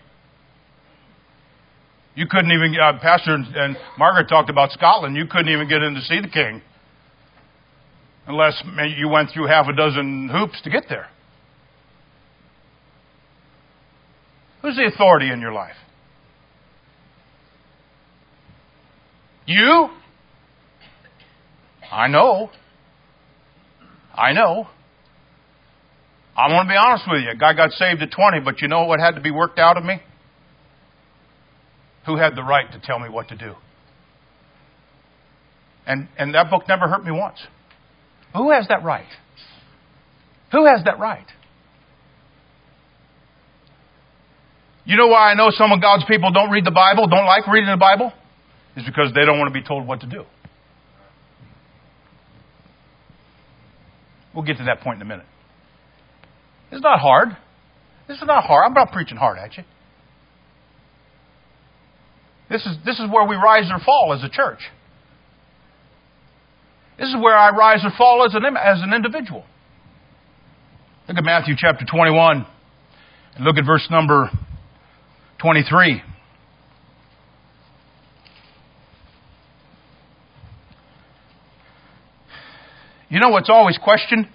You couldn't even, uh, Pastor and Margaret talked about Scotland, you couldn't even get in to see the king unless you went through half a dozen hoops to get there. Who's the authority in your life? You? I know. I know. I want to be honest with you. A guy got saved at twenty, but you know what had to be worked out of me? Who had the right to tell me what to do? And and that book never hurt me once. Who has that right? Who has that right? You know why I know some of God's people don't read the Bible, don't like reading the Bible? It's because they don't want to be told what to do. We'll get to that point in a minute. It's not hard. This is not hard. I'm not preaching hard at you. This is, this is where we rise or fall as a church. This is where I rise or fall as an, as an individual. Look at Matthew chapter twenty-one and look at verse number twenty-three. You know what's always questioned?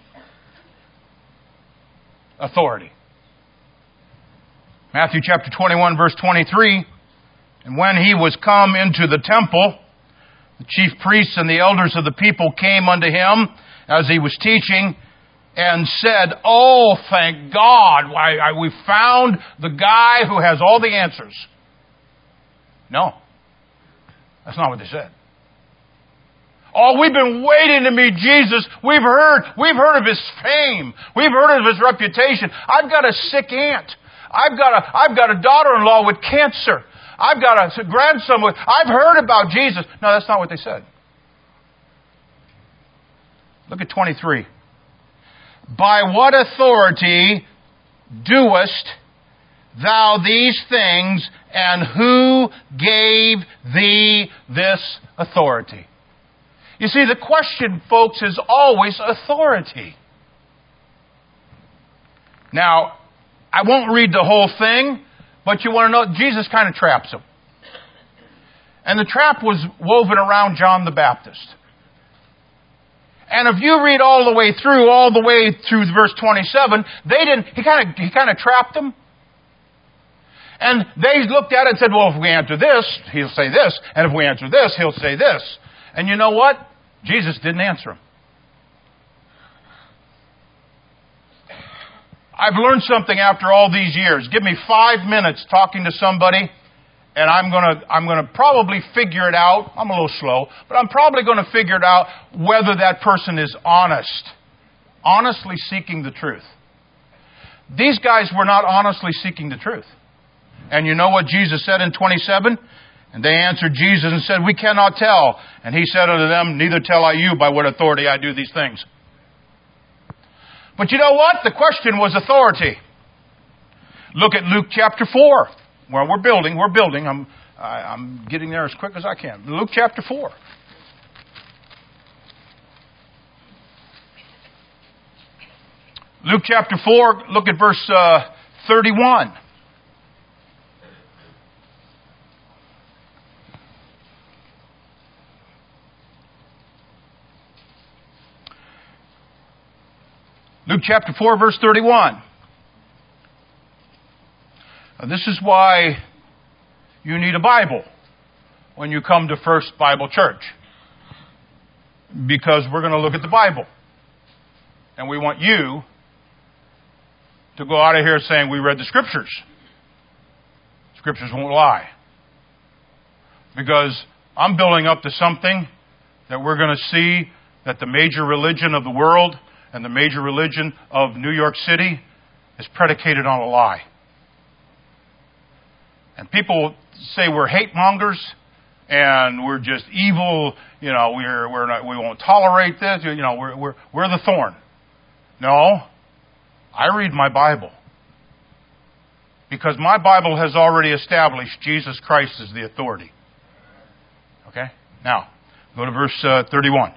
Authority. Matthew chapter twenty-one, verse twenty-three. And when he was come into the temple, the chief priests and the elders of the people came unto him as he was teaching and said, "Oh, thank God, why, I, we found the guy who has all the answers." No. That's not what they said. "Oh, we've been waiting to meet Jesus. We've heard, we've heard of his fame. We've heard of his reputation. I've got a sick aunt. I've got a, I've got a daughter-in-law with cancer. I've got a grandson with, I've heard about Jesus." No, that's not what they said. Look at twenty-three. "By what authority doest thou these things, and who gave thee this authority?" You see, the question, folks, is always authority. Now, I won't read the whole thing, but you want to know, Jesus kind of traps him. And the trap was woven around John the Baptist. And if you read all the way through, all the way through verse twenty-seven, they didn't, he kind of, he kind of trapped them. And they looked at it and said, well, if we answer this, he'll say this. And if we answer this, he'll say this. And you know what? Jesus didn't answer him. I've learned something after all these years. Give me five minutes talking to somebody, and I'm gonna I'm gonna probably figure it out. I'm a little slow, but I'm probably going to figure it out whether that person is honest, honestly seeking the truth. These guys were not honestly seeking the truth. And you know what Jesus said in twenty-seven? "And they answered Jesus and said, We cannot tell. And he said unto them, Neither tell I you by what authority I do these things." But you know what? The question was authority. Look at Luke chapter four. Well, we're building, we're building. I'm, I, I'm getting there as quick as I can. Luke chapter four. Luke chapter four, look at verse uh, thirty-one. Luke chapter four, verse thirty-one. Now, this is why you need a Bible when you come to First Bible Church. Because we're going to look at the Bible. And we want you to go out of here saying, we read the Scriptures. Scriptures won't lie. Because I'm building up to something that we're going to see that the major religion of the world and the major religion of New York City is predicated on a lie. And people say we're hate mongers and we're just evil. You know, we're we're not, we won't tolerate this. You know, we're we're we're the thorn. No, I read my Bible because my Bible has already established Jesus Christ as the authority. Okay, now go to verse uh, thirty-one.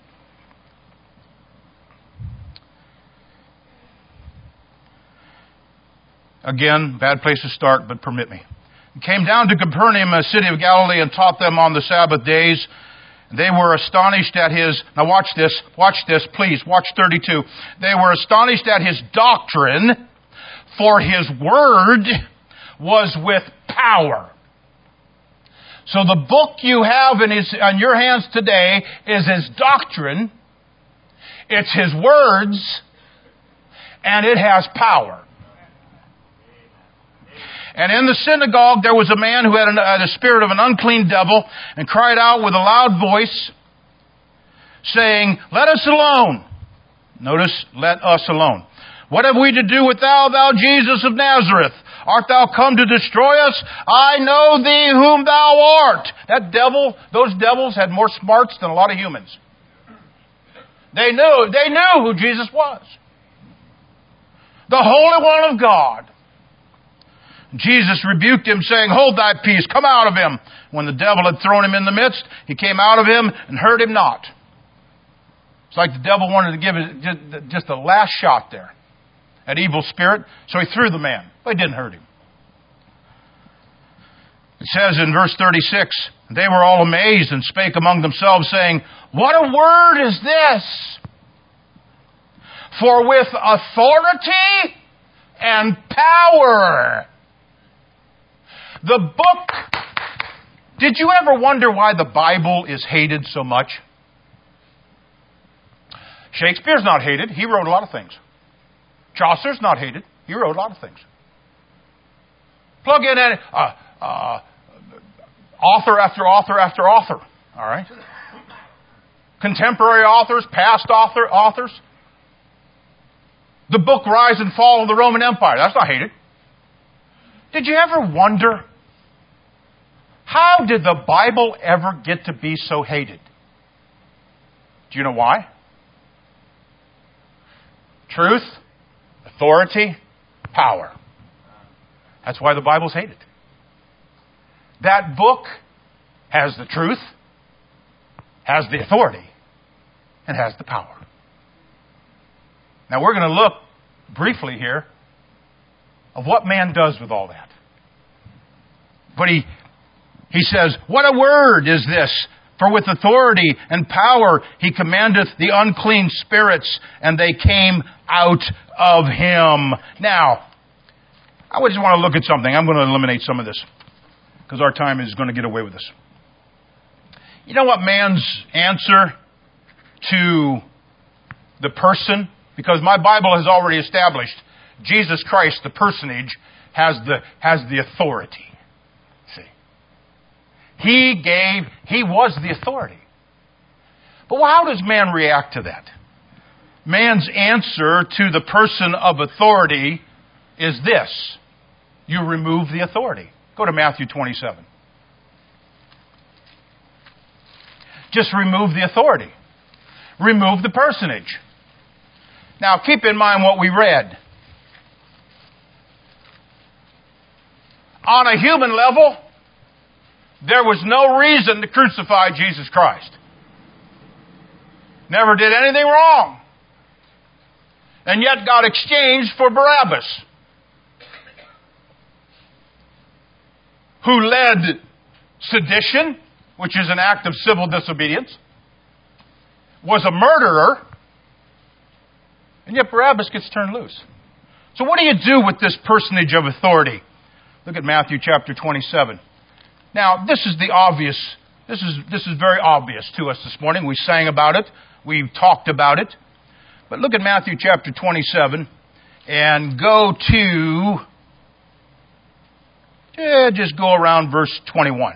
Again, bad place to start, but permit me. He came down to Capernaum, a city of Galilee, and taught them on the Sabbath days. They were astonished at his, now watch this, watch this, please, watch thirty-two. They were astonished at his doctrine, for his word was with power. So the book you have in his, on your hands today is his doctrine. It's his words, and it has power. And in the synagogue there was a man who had a spirit of an unclean devil and cried out with a loud voice, saying, Let us alone. Notice, let us alone. What have we to do with thou, thou Jesus of Nazareth? Art thou come to destroy us? I know thee whom thou art. That devil, those devils had more smarts than a lot of humans. They knew, they knew who Jesus was. The Holy One of God. Jesus rebuked him, saying, Hold thy peace, come out of him. When the devil had thrown him in the midst, he came out of him and hurt him not. It's like the devil wanted to give it just a last shot there. an evil spirit. So he threw the man, but it didn't hurt him. It says in verse thirty-six, they were all amazed and spake among themselves, saying, what a word is this! For with authority and power. The book. Did you ever wonder why the Bible is hated so much? Shakespeare's not hated. He wrote a lot of things. Chaucer's not hated. He wrote a lot of things. Plug in any, uh, uh, author after author after author. All right? Contemporary authors, past author authors. The book Rise and Fall of the Roman Empire. That's not hated. Did you ever wonder, how did the Bible ever get to be so hated? Do you know why? Truth, authority, power. That's why the Bible's hated. That book has the truth, has the authority, and has the power. Now we're going to look briefly here of what man does with all that. But he, he says, what a word is this! For with authority and power he commandeth the unclean spirits, and they came out of him. Now, I just want to look at something. I'm going to eliminate some of this, because our time is going to get away with this. You know what man's answer to the person? Because my Bible has already established Jesus Christ, the personage, has the, has the authority. See? He gave, He was the authority. But how does man react to that? Man's answer to the person of authority is this. You remove the authority. Go to Matthew twenty-seven. Just remove the authority. Remove the personage. Now, keep in mind what we read. On a human level, there was no reason to crucify Jesus Christ. Never did anything wrong. And yet got exchanged for Barabbas, who led sedition, which is an act of civil disobedience, was a murderer, and yet Barabbas gets turned loose. So what do you do with this personage of authority? Look at Matthew chapter twenty-seven. Now, this is the obvious, this is, this is very obvious to us this morning. We sang about it. We've talked about it. But look at Matthew chapter twenty-seven and go to, yeah, just go around verse twenty-one.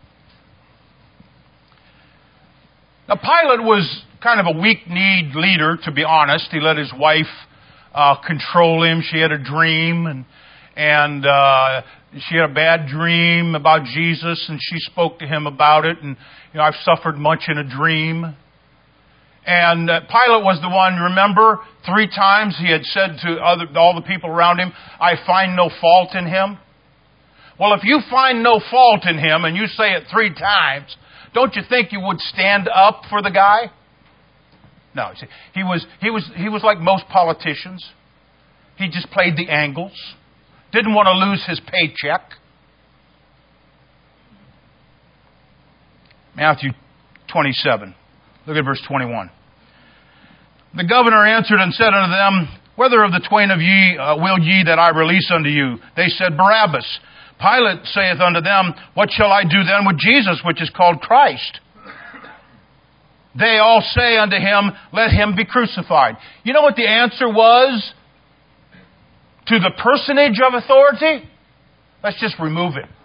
Now, Pilate was kind of a weak-kneed leader, to be honest. He let his wife uh, control him. She had a dream, and and uh, she had a bad dream about Jesus, and she spoke to him about it. And you know, I've suffered much in a dream. And uh, Pilate was the one. Remember, three times he had said to other all the people around him, "I find no fault in him." Well, if you find no fault in him, and you say it three times, don't you think you would stand up for the guy? No, see, he was he was he was like most politicians. He just played the angles. Didn't want to lose his paycheck. Matthew twenty-seven. Look at verse twenty-one. The governor answered and said unto them, "Whether of the twain of ye uh, will ye that I release unto you?" They said, "Barabbas." Pilate saith unto them, "What shall I do then with Jesus, which is called Christ?" They all say unto him, "Let him be crucified." You know what the answer was to the personage of authority? Let's just remove him.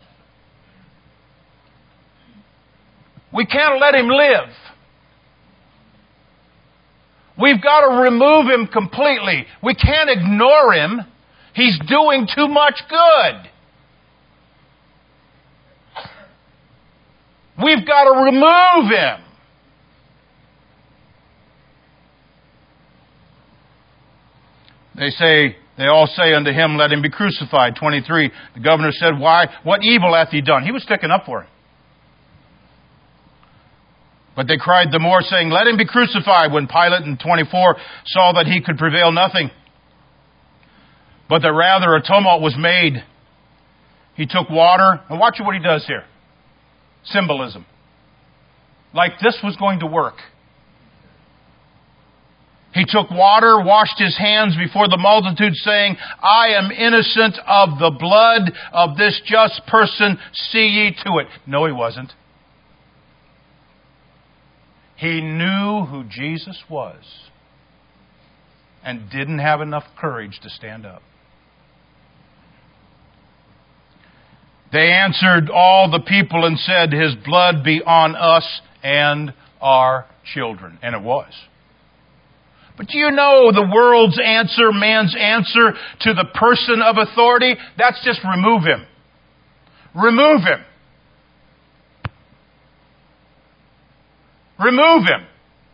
We can't let him live. We've got to remove him completely. We can't ignore him. He's doing too much good. We've got to remove him. They say, they all say unto him, "Let him be crucified." twenty-three. The governor said, "Why? What evil hath he done?" He was sticking up for him. But they cried the more, saying, "Let him be crucified." When Pilate in twenty-four saw that he could prevail nothing, but that rather a tumult was made. He took water, and watch what he does here. Symbolism. Like this was going to work. He took water, washed his hands before the multitude, saying, I am innocent of the blood of this just person. See ye to it. No, he wasn't. He knew who Jesus was and didn't have enough courage to stand up. They answered all the people and said, His blood be on us and our children. And it was. But do you know the world's answer, man's answer to the person of authority? That's just remove him. Remove him. Remove him.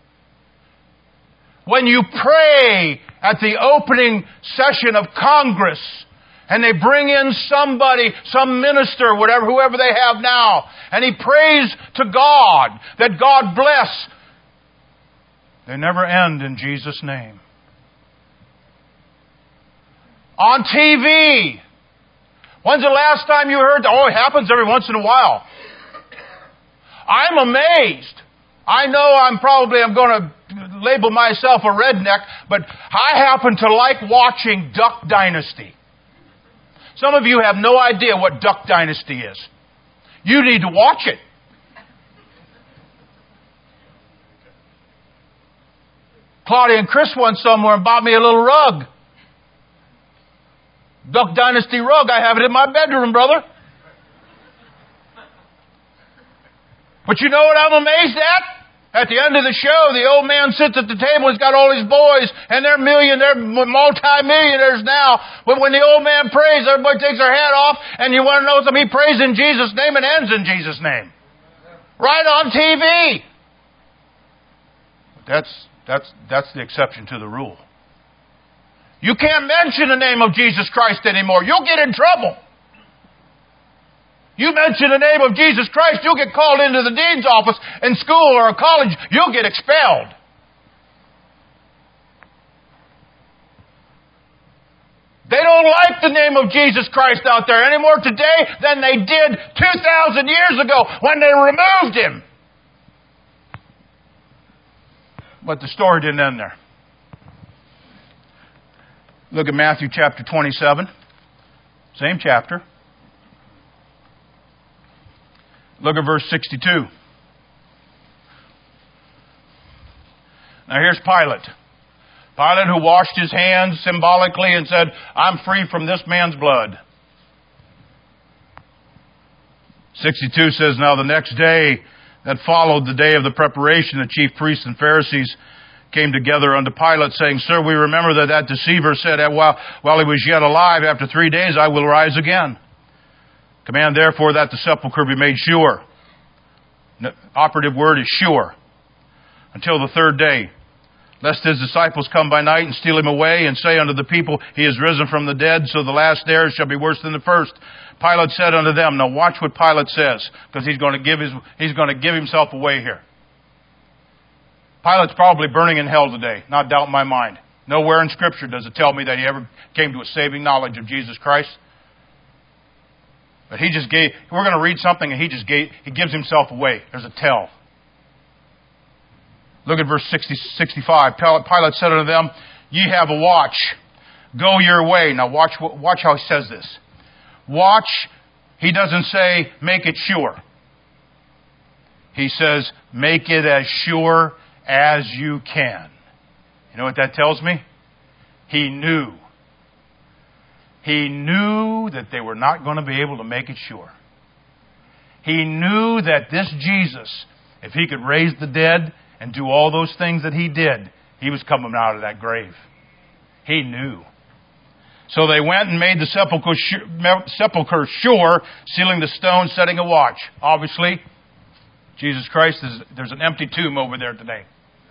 When you pray at the opening session of Congress and they bring in somebody, some minister, whatever, whoever they have now, and he prays to God that God bless, they never end in Jesus' name. On T V. When's the last time you heard that? Oh, it happens every once in a while. I'm amazed. I know I'm probably, I'm going to label myself a redneck, but I happen to like watching Duck Dynasty. Some of you have no idea what Duck Dynasty is. You need to watch it. Claudia and Chris went somewhere and bought me a little rug. Duck Dynasty rug. I have it in my bedroom, brother. But you know what I'm amazed at? At the end of the show, the old man sits at the table. He's got all his boys, and they're million, they're multi-millionaires now. But when the old man prays, everybody takes their hat off, and you want to know something? He prays in Jesus' name and ends in Jesus' name. Right on T V. That's That's, that's the exception to the rule. You can't mention the name of Jesus Christ anymore. You'll get in trouble. You mention the name of Jesus Christ, you'll get called into the dean's office in school or a college. You'll get expelled. They don't like the name of Jesus Christ out there any more today than they did two thousand years ago when they removed Him. But the story didn't end there. Look at Matthew chapter twenty-seven. Same chapter. Look at verse sixty-two. Now here's Pilate. Pilate who washed his hands symbolically and said, I'm free from this man's blood. sixty-two says, Now the next day that followed the day of the preparation, the chief priests and Pharisees came together unto Pilate, saying, Sir, we remember that that deceiver said, while, while he was yet alive, after three days I will rise again. Command therefore that the sepulchre be made sure. The operative word is sure. Until the third day. Lest his disciples come by night and steal him away and say unto the people, He is risen from the dead, so the last days shall be worse than the first. Pilate said unto them, now watch what Pilate says, because he's going to give his, he's going to give himself away here. Pilate's probably burning in hell today, not doubt in my mind. Nowhere in Scripture does it tell me that he ever came to a saving knowledge of Jesus Christ. But he just gave, we're going to read something and he just gave, he gives himself away. There's a tell. Look at verse sixty, sixty-five. Pilate said unto them, Ye have a watch. Go your way. Now watch, watch how he says this. Watch, he doesn't say, make it sure. He says, make it as sure as you can. You know what that tells me? He knew. He knew that they were not going to be able to make it sure. He knew that this Jesus, if he could raise the dead and do all those things that he did, he was coming out of that grave. He knew. So they went and made the sepulchre sepulchre sure, sealing the stone, setting a watch. Obviously, Jesus Christ, is, there's an empty tomb over there today.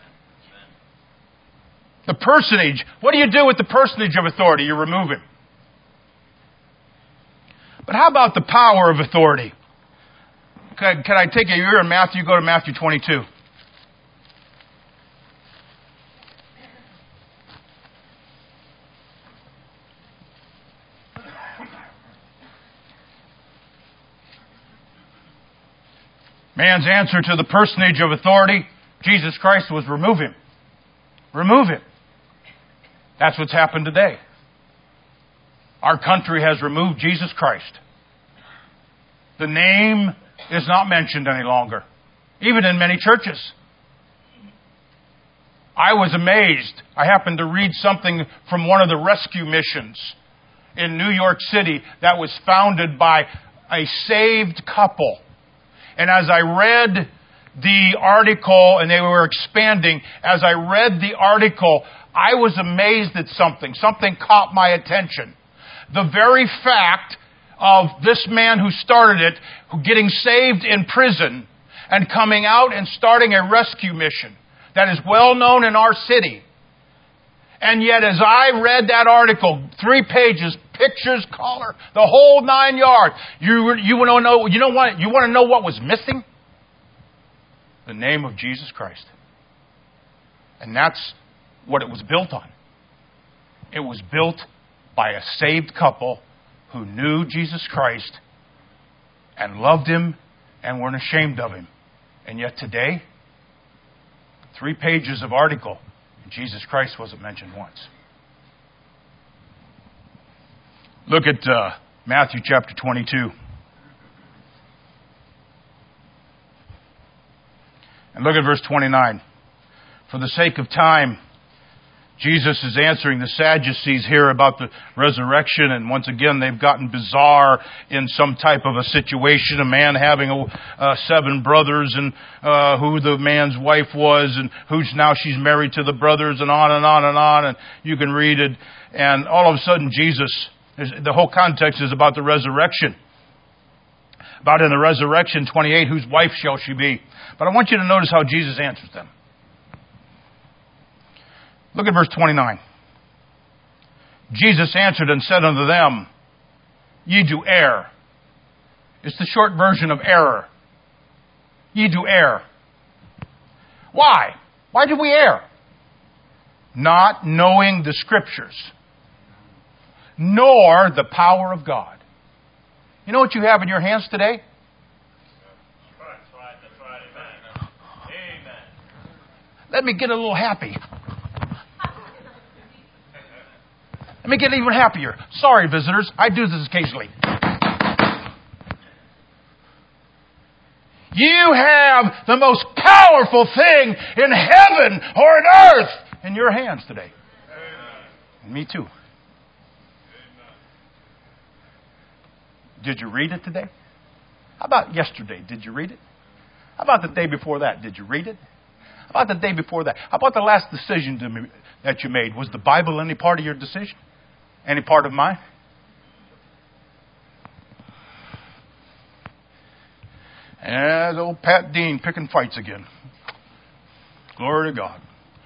The personage. What do you do with the personage of authority? You remove him. But how about the power of authority? Can, can I take you? You're in Matthew. Go to Matthew twenty-two. Man's answer to the personage of authority, Jesus Christ, was remove him. Remove him. That's what's happened today. Our country has removed Jesus Christ. The name is not mentioned any longer, even in many churches. I was amazed. I happened to read something from one of the rescue missions in New York City that was founded by a saved couple. And as I read the article, and they were expanding, as I read the article, I was amazed at something. Something caught my attention. The very fact of this man who started it, who getting saved in prison and coming out and starting a rescue mission that is well known in our city. And yet as I read that article, three pages, pictures, color, the whole nine yards, you, you want to know, you know what, you want to know what was missing? The name of Jesus Christ. And that's what it was built on. It was built by a saved couple who knew Jesus Christ and loved Him and weren't ashamed of Him. And yet today, three pages of article, and Jesus Christ wasn't mentioned once. Look at uh, Matthew chapter twenty-two. And look at verse twenty-nine. For the sake of time, Jesus is answering the Sadducees here about the resurrection, and once again they've gotten bizarre in some type of a situation. A man having a, uh, seven brothers, and uh, who the man's wife was, and who's now she's married to the brothers, and on and on and on, and you can read it. And all of a sudden Jesus, the whole context is about the resurrection. About in the resurrection, twenty-eight, whose wife shall she be? But I want you to notice how Jesus answers them. Look at verse twenty-nine. Jesus answered and said unto them, Ye do err. It's the short version of error. Ye do err. Why? Why do we err? Not knowing the Scriptures, nor the power of God. You know what you have in your hands today? That's right, that's right, amen. Amen. Let me get a little happy. Let me get even happier. Sorry, visitors. I do this occasionally. You have the most powerful thing in heaven or on earth in your hands today. And me too. Did you read it today? How about yesterday? Did you read it? How about the day before that? Did you read it? How about the day before that? How about the last decision that you made? Was the Bible any part of your decision? Any part of mine? And there's old Pat Dean picking fights again. Glory to God.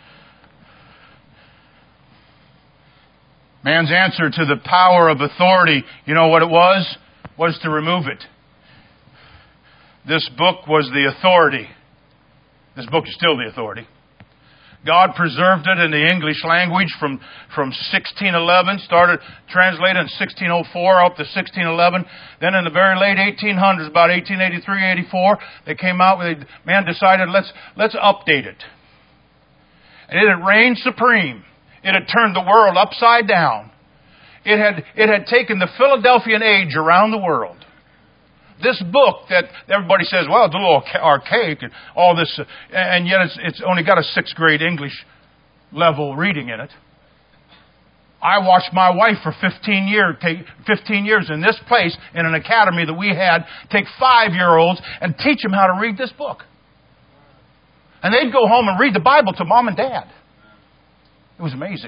Man's answer to the power of authority, you know what it was? Was to remove it. This book was the authority. This book is still the authority. God preserved it in the English language from, from sixteen eleven, started translated in sixteen oh four up to sixteen eleven. Then in the very late eighteen hundreds, about eighteen eighty-three, eighty-four, they came out with, man decided, let's, let's update it. And it had reigned supreme. It had turned the world upside down. It had, it had taken the Philadelphian age around the world. This book that everybody says, well, it's a little archaic and all this, and yet it's, it's only got a sixth grade English level reading in it. I watched my wife for fifteen years, take fifteen years in this place in an academy that we had, take five-year-olds and teach them how to read this book. And they'd go home and read the Bible to mom and dad. It was amazing.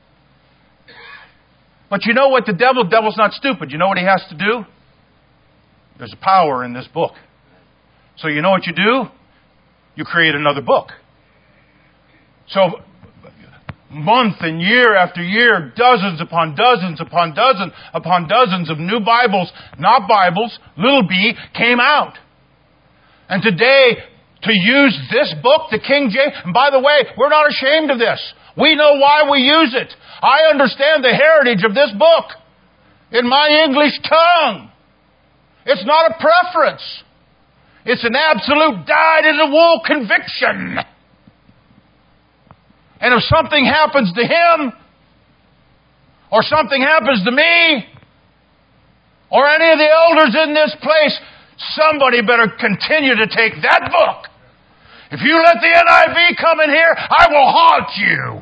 But you know what the devil, the devil's not stupid. You know what he has to do? There's power in this book. So you know what you do? You create another book. So month and year after year, dozens upon dozens upon dozens upon dozens of new Bibles, not Bibles, little b, came out. And today, to use this book, the King James, and by the way, we're not ashamed of this. We know why we use it. I understand the heritage of this book in my English tongue. It's not a preference. It's an absolute dyed-in-the-wool conviction. And if something happens to him, or something happens to me, or any of the elders in this place, somebody better continue to take that book. If you let the N I V come in here, I will haunt you.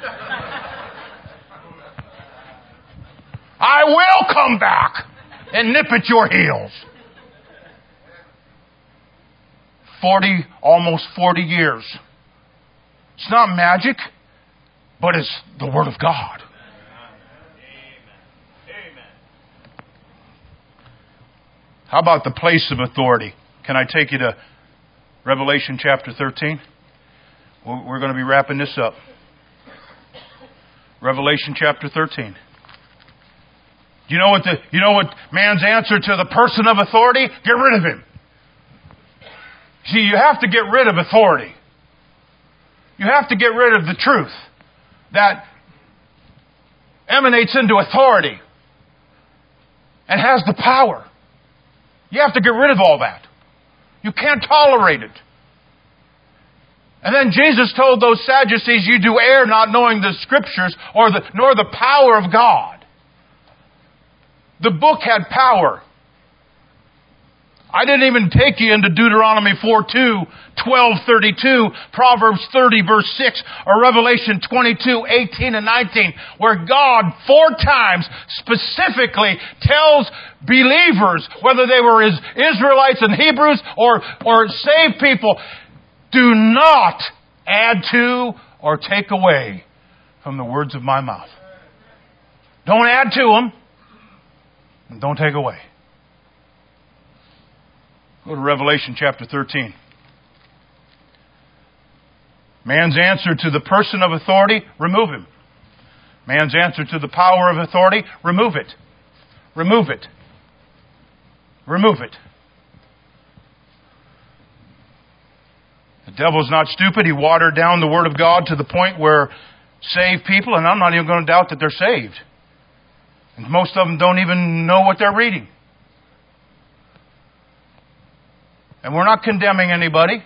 I will come back and nip at your heels. Forty, almost forty years. It's not magic, but it's the Word of God. How about the place of authority? Can I take you to Revelation chapter thirteen? We're going to be wrapping this up. Revelation chapter thirteen. You know what the you know what man's answer to the person of authority? Get rid of him. See, you have to get rid of authority. You have to get rid of the truth that emanates into authority and has the power. You have to get rid of all that. You can't tolerate it. And then Jesus told those Sadducees, you do err not knowing the Scriptures or the, nor the power of God. The book had power. I didn't even take you into Deuteronomy four two, twelve thirty-two, Proverbs thirty verse six, or Revelation twenty-two, eighteen and nineteen, where God four times specifically tells believers, whether they were Israelites and Hebrews or, or saved people, do not add to or take away from the words of my mouth. Don't add to them, and don't take away. Go to Revelation chapter thirteen. Man's answer to the person of authority, remove him. Man's answer to the power of authority, remove it. Remove it. Remove it. The devil's not stupid. He watered down the Word of God to the point where saved people, and I'm not even going to doubt that they're saved. And most of them don't even know what they're reading. And we're not condemning anybody.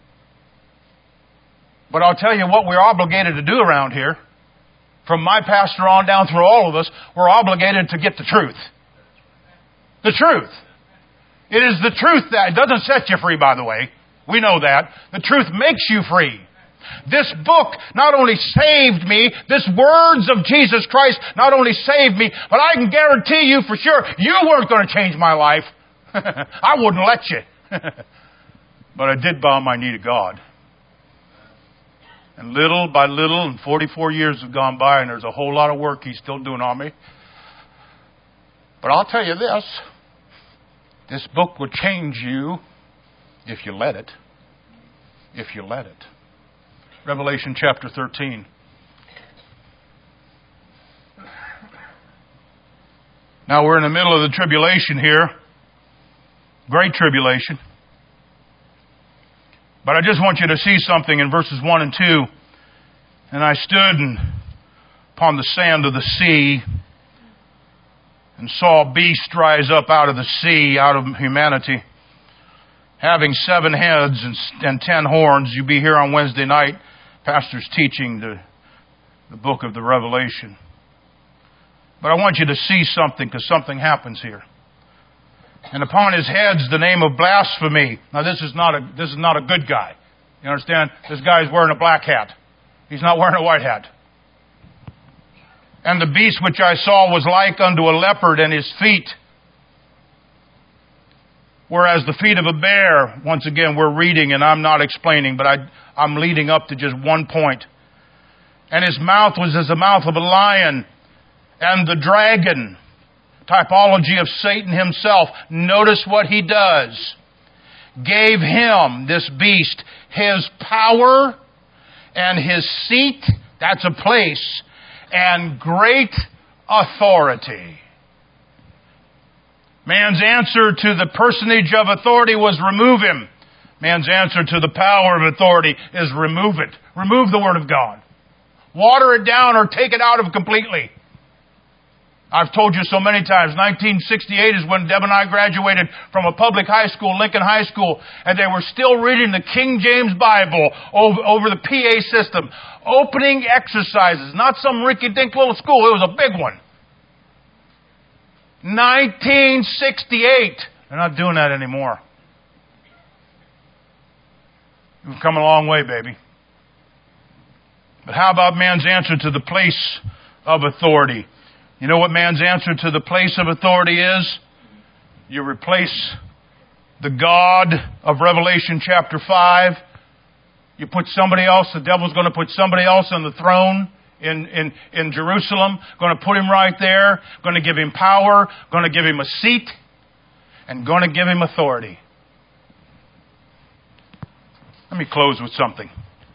But I'll tell you what we're obligated to do around here. From my pastor on down through all of us, we're obligated to get the truth. The truth. It is the truth that, it doesn't set you free, by the way. We know that. The truth makes you free. This book not only saved me, this words of Jesus Christ not only saved me, but I can guarantee you for sure, you weren't going to change my life. I wouldn't let you. But I did bow my knee to God. And little by little, and forty-four years have gone by, and there's a whole lot of work He's still doing on me. But I'll tell you this. This book will change you if you let it. If you let it. Revelation chapter thirteen. Now we're in the middle of the tribulation here. Great tribulation. But I just want you to see something in verses one and two. And I stood and upon the sand of the sea and saw a beast rise up out of the sea, out of humanity, having seven heads and, and ten horns. You'll be here on Wednesday night. Pastor's teaching the, the book of the Revelation. But I want you to see something, because something happens here. And upon his heads the name of blasphemy. Now this is not a this is not a good guy. You understand? This guy is wearing a black hat. He's not wearing a white hat. And the beast which I saw was like unto a leopard, and his feet, whereas the feet of a bear. Once again, we're reading and I'm not explaining, but I, I'm leading up to just one point. And his mouth was as the mouth of a lion, and the dragon, typology of Satan himself. Notice what he does. Gave him, this beast, his power and his seat, that's a place, and great authority. Man's answer to the personage of authority was remove him. Man's answer to the power of authority is remove it. Remove the Word of God. Water it down or take it out of completely. I've told you so many times, nineteen sixty-eight is when Deb and I graduated from a public high school, Lincoln High School, and they were still reading the King James Bible over, over the P A system. Opening exercises, not some rinky-dink little school, it was a big one. nineteen sixty-eight. They're not doing that anymore. We've come a long way, baby. But how about man's answer to the place of authority? You know what man's answer to the place of authority is? You replace the God of Revelation chapter five. You put somebody else, the devil's going to put somebody else on the throne in, in, in Jerusalem, going to put him right there, going to give him power, going to give him a seat, and going to give him authority. Let me close with something.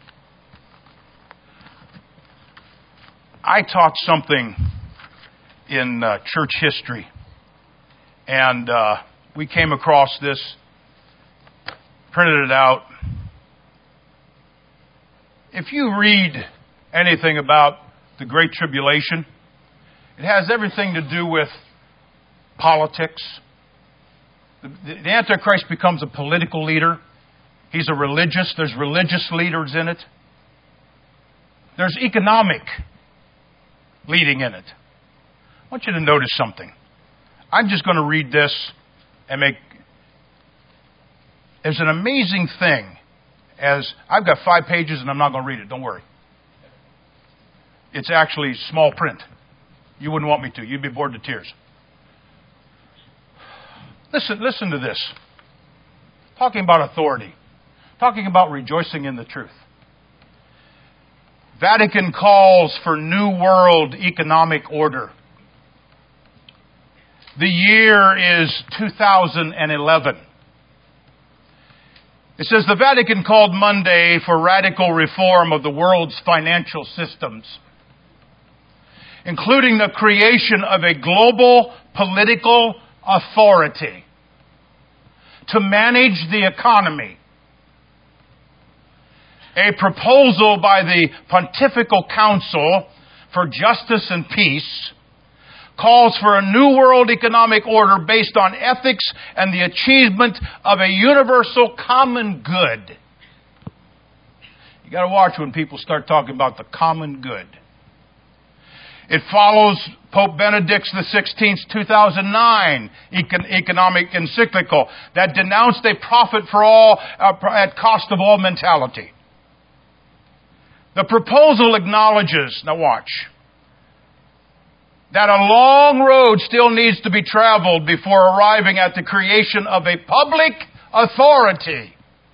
I taught something in uh, church history, and uh, we came across this, printed it out. If you read anything about the Great Tribulation, it has everything to do with politics. The, the Antichrist becomes a political leader. He's a religious. There's religious leaders in it. There's economic leading in it. I want you to notice something. I'm just going to read this and make... There's an amazing thing. As I've got five pages and I'm not going to read it. Don't worry. It's actually small print. You wouldn't want me to. You'd be bored to tears. Listen, listen to this. Talking about authority. Talking about rejoicing in the truth. Vatican calls for New World Economic Order. The year is two thousand eleven. It says the Vatican called Monday for radical reform of the world's financial systems, including the creation of a global political authority to manage the economy. A proposal by the Pontifical Council for Justice and Peace calls for a new world economic order based on ethics and the achievement of a universal common good. You got to watch when people start talking about the common good. It follows Pope Benedict the sixteenth's two thousand nine econ- economic encyclical that denounced a profit for all uh, at cost of all mentality. The proposal acknowledges, now watch, that a long road still needs to be traveled before arriving at the creation of a public authority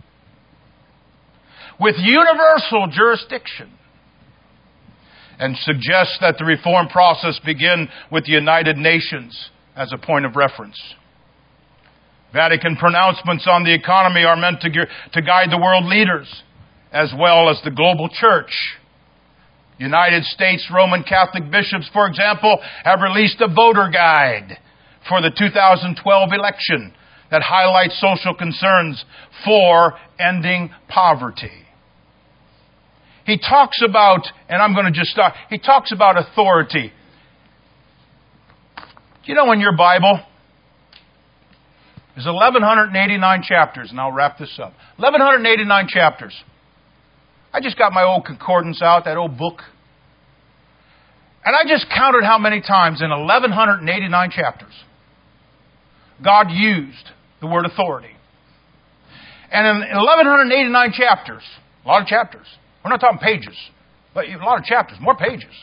with universal jurisdiction, and suggests that the reform process begin with the United Nations as a point of reference. Vatican pronouncements on the economy are meant to, to guide the world leaders as well as the global church. United States Roman Catholic bishops, for example, have released a voter guide for the two thousand twelve election that highlights social concerns for ending poverty. He talks about, and I'm going to just start, he talks about authority. Do you know in your Bible, there's eleven eighty-nine chapters, and I'll wrap this up. eleven eighty-nine chapters. I just got my old concordance out, that old book. And I just counted how many times in eleven eighty-nine chapters God used the word authority. And in eleven eighty-nine chapters, a lot of chapters, we're not talking pages, but a lot of chapters, more pages.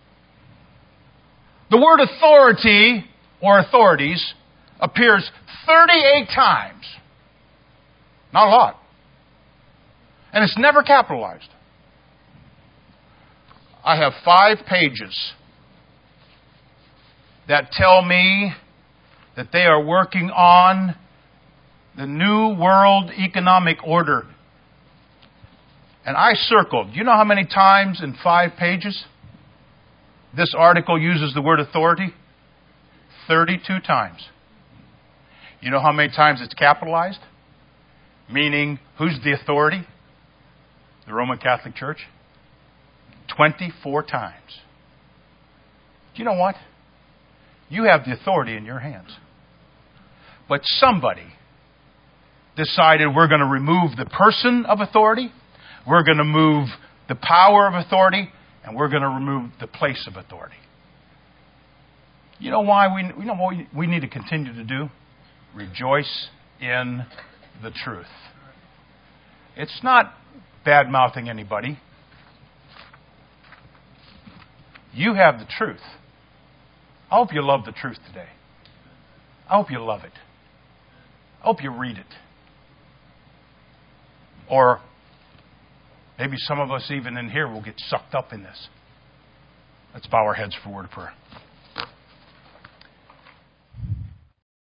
The word authority or authorities appears thirty-eight times. Not a lot. And it's never capitalized. I have five pages that tell me that they are working on the New World Economic Order. And I circled. Do you know how many times in five pages this article uses the word authority? thirty-two times. You know how many times it's capitalized? Meaning, who's the authority? The Roman Catholic Church? twenty-four times. Do you know what? You have the authority in your hands. But somebody decided we're going to remove the person of authority, we're going to move the power of authority, and we're going to remove the place of authority. You know why we, you know what we need to continue to do? Rejoice in the truth. It's not bad-mouthing anybody. You have the truth. I hope you love the truth today. I hope you love it. I hope you read it. Or maybe some of us even in here will get sucked up in this. Let's bow our heads for a word of prayer.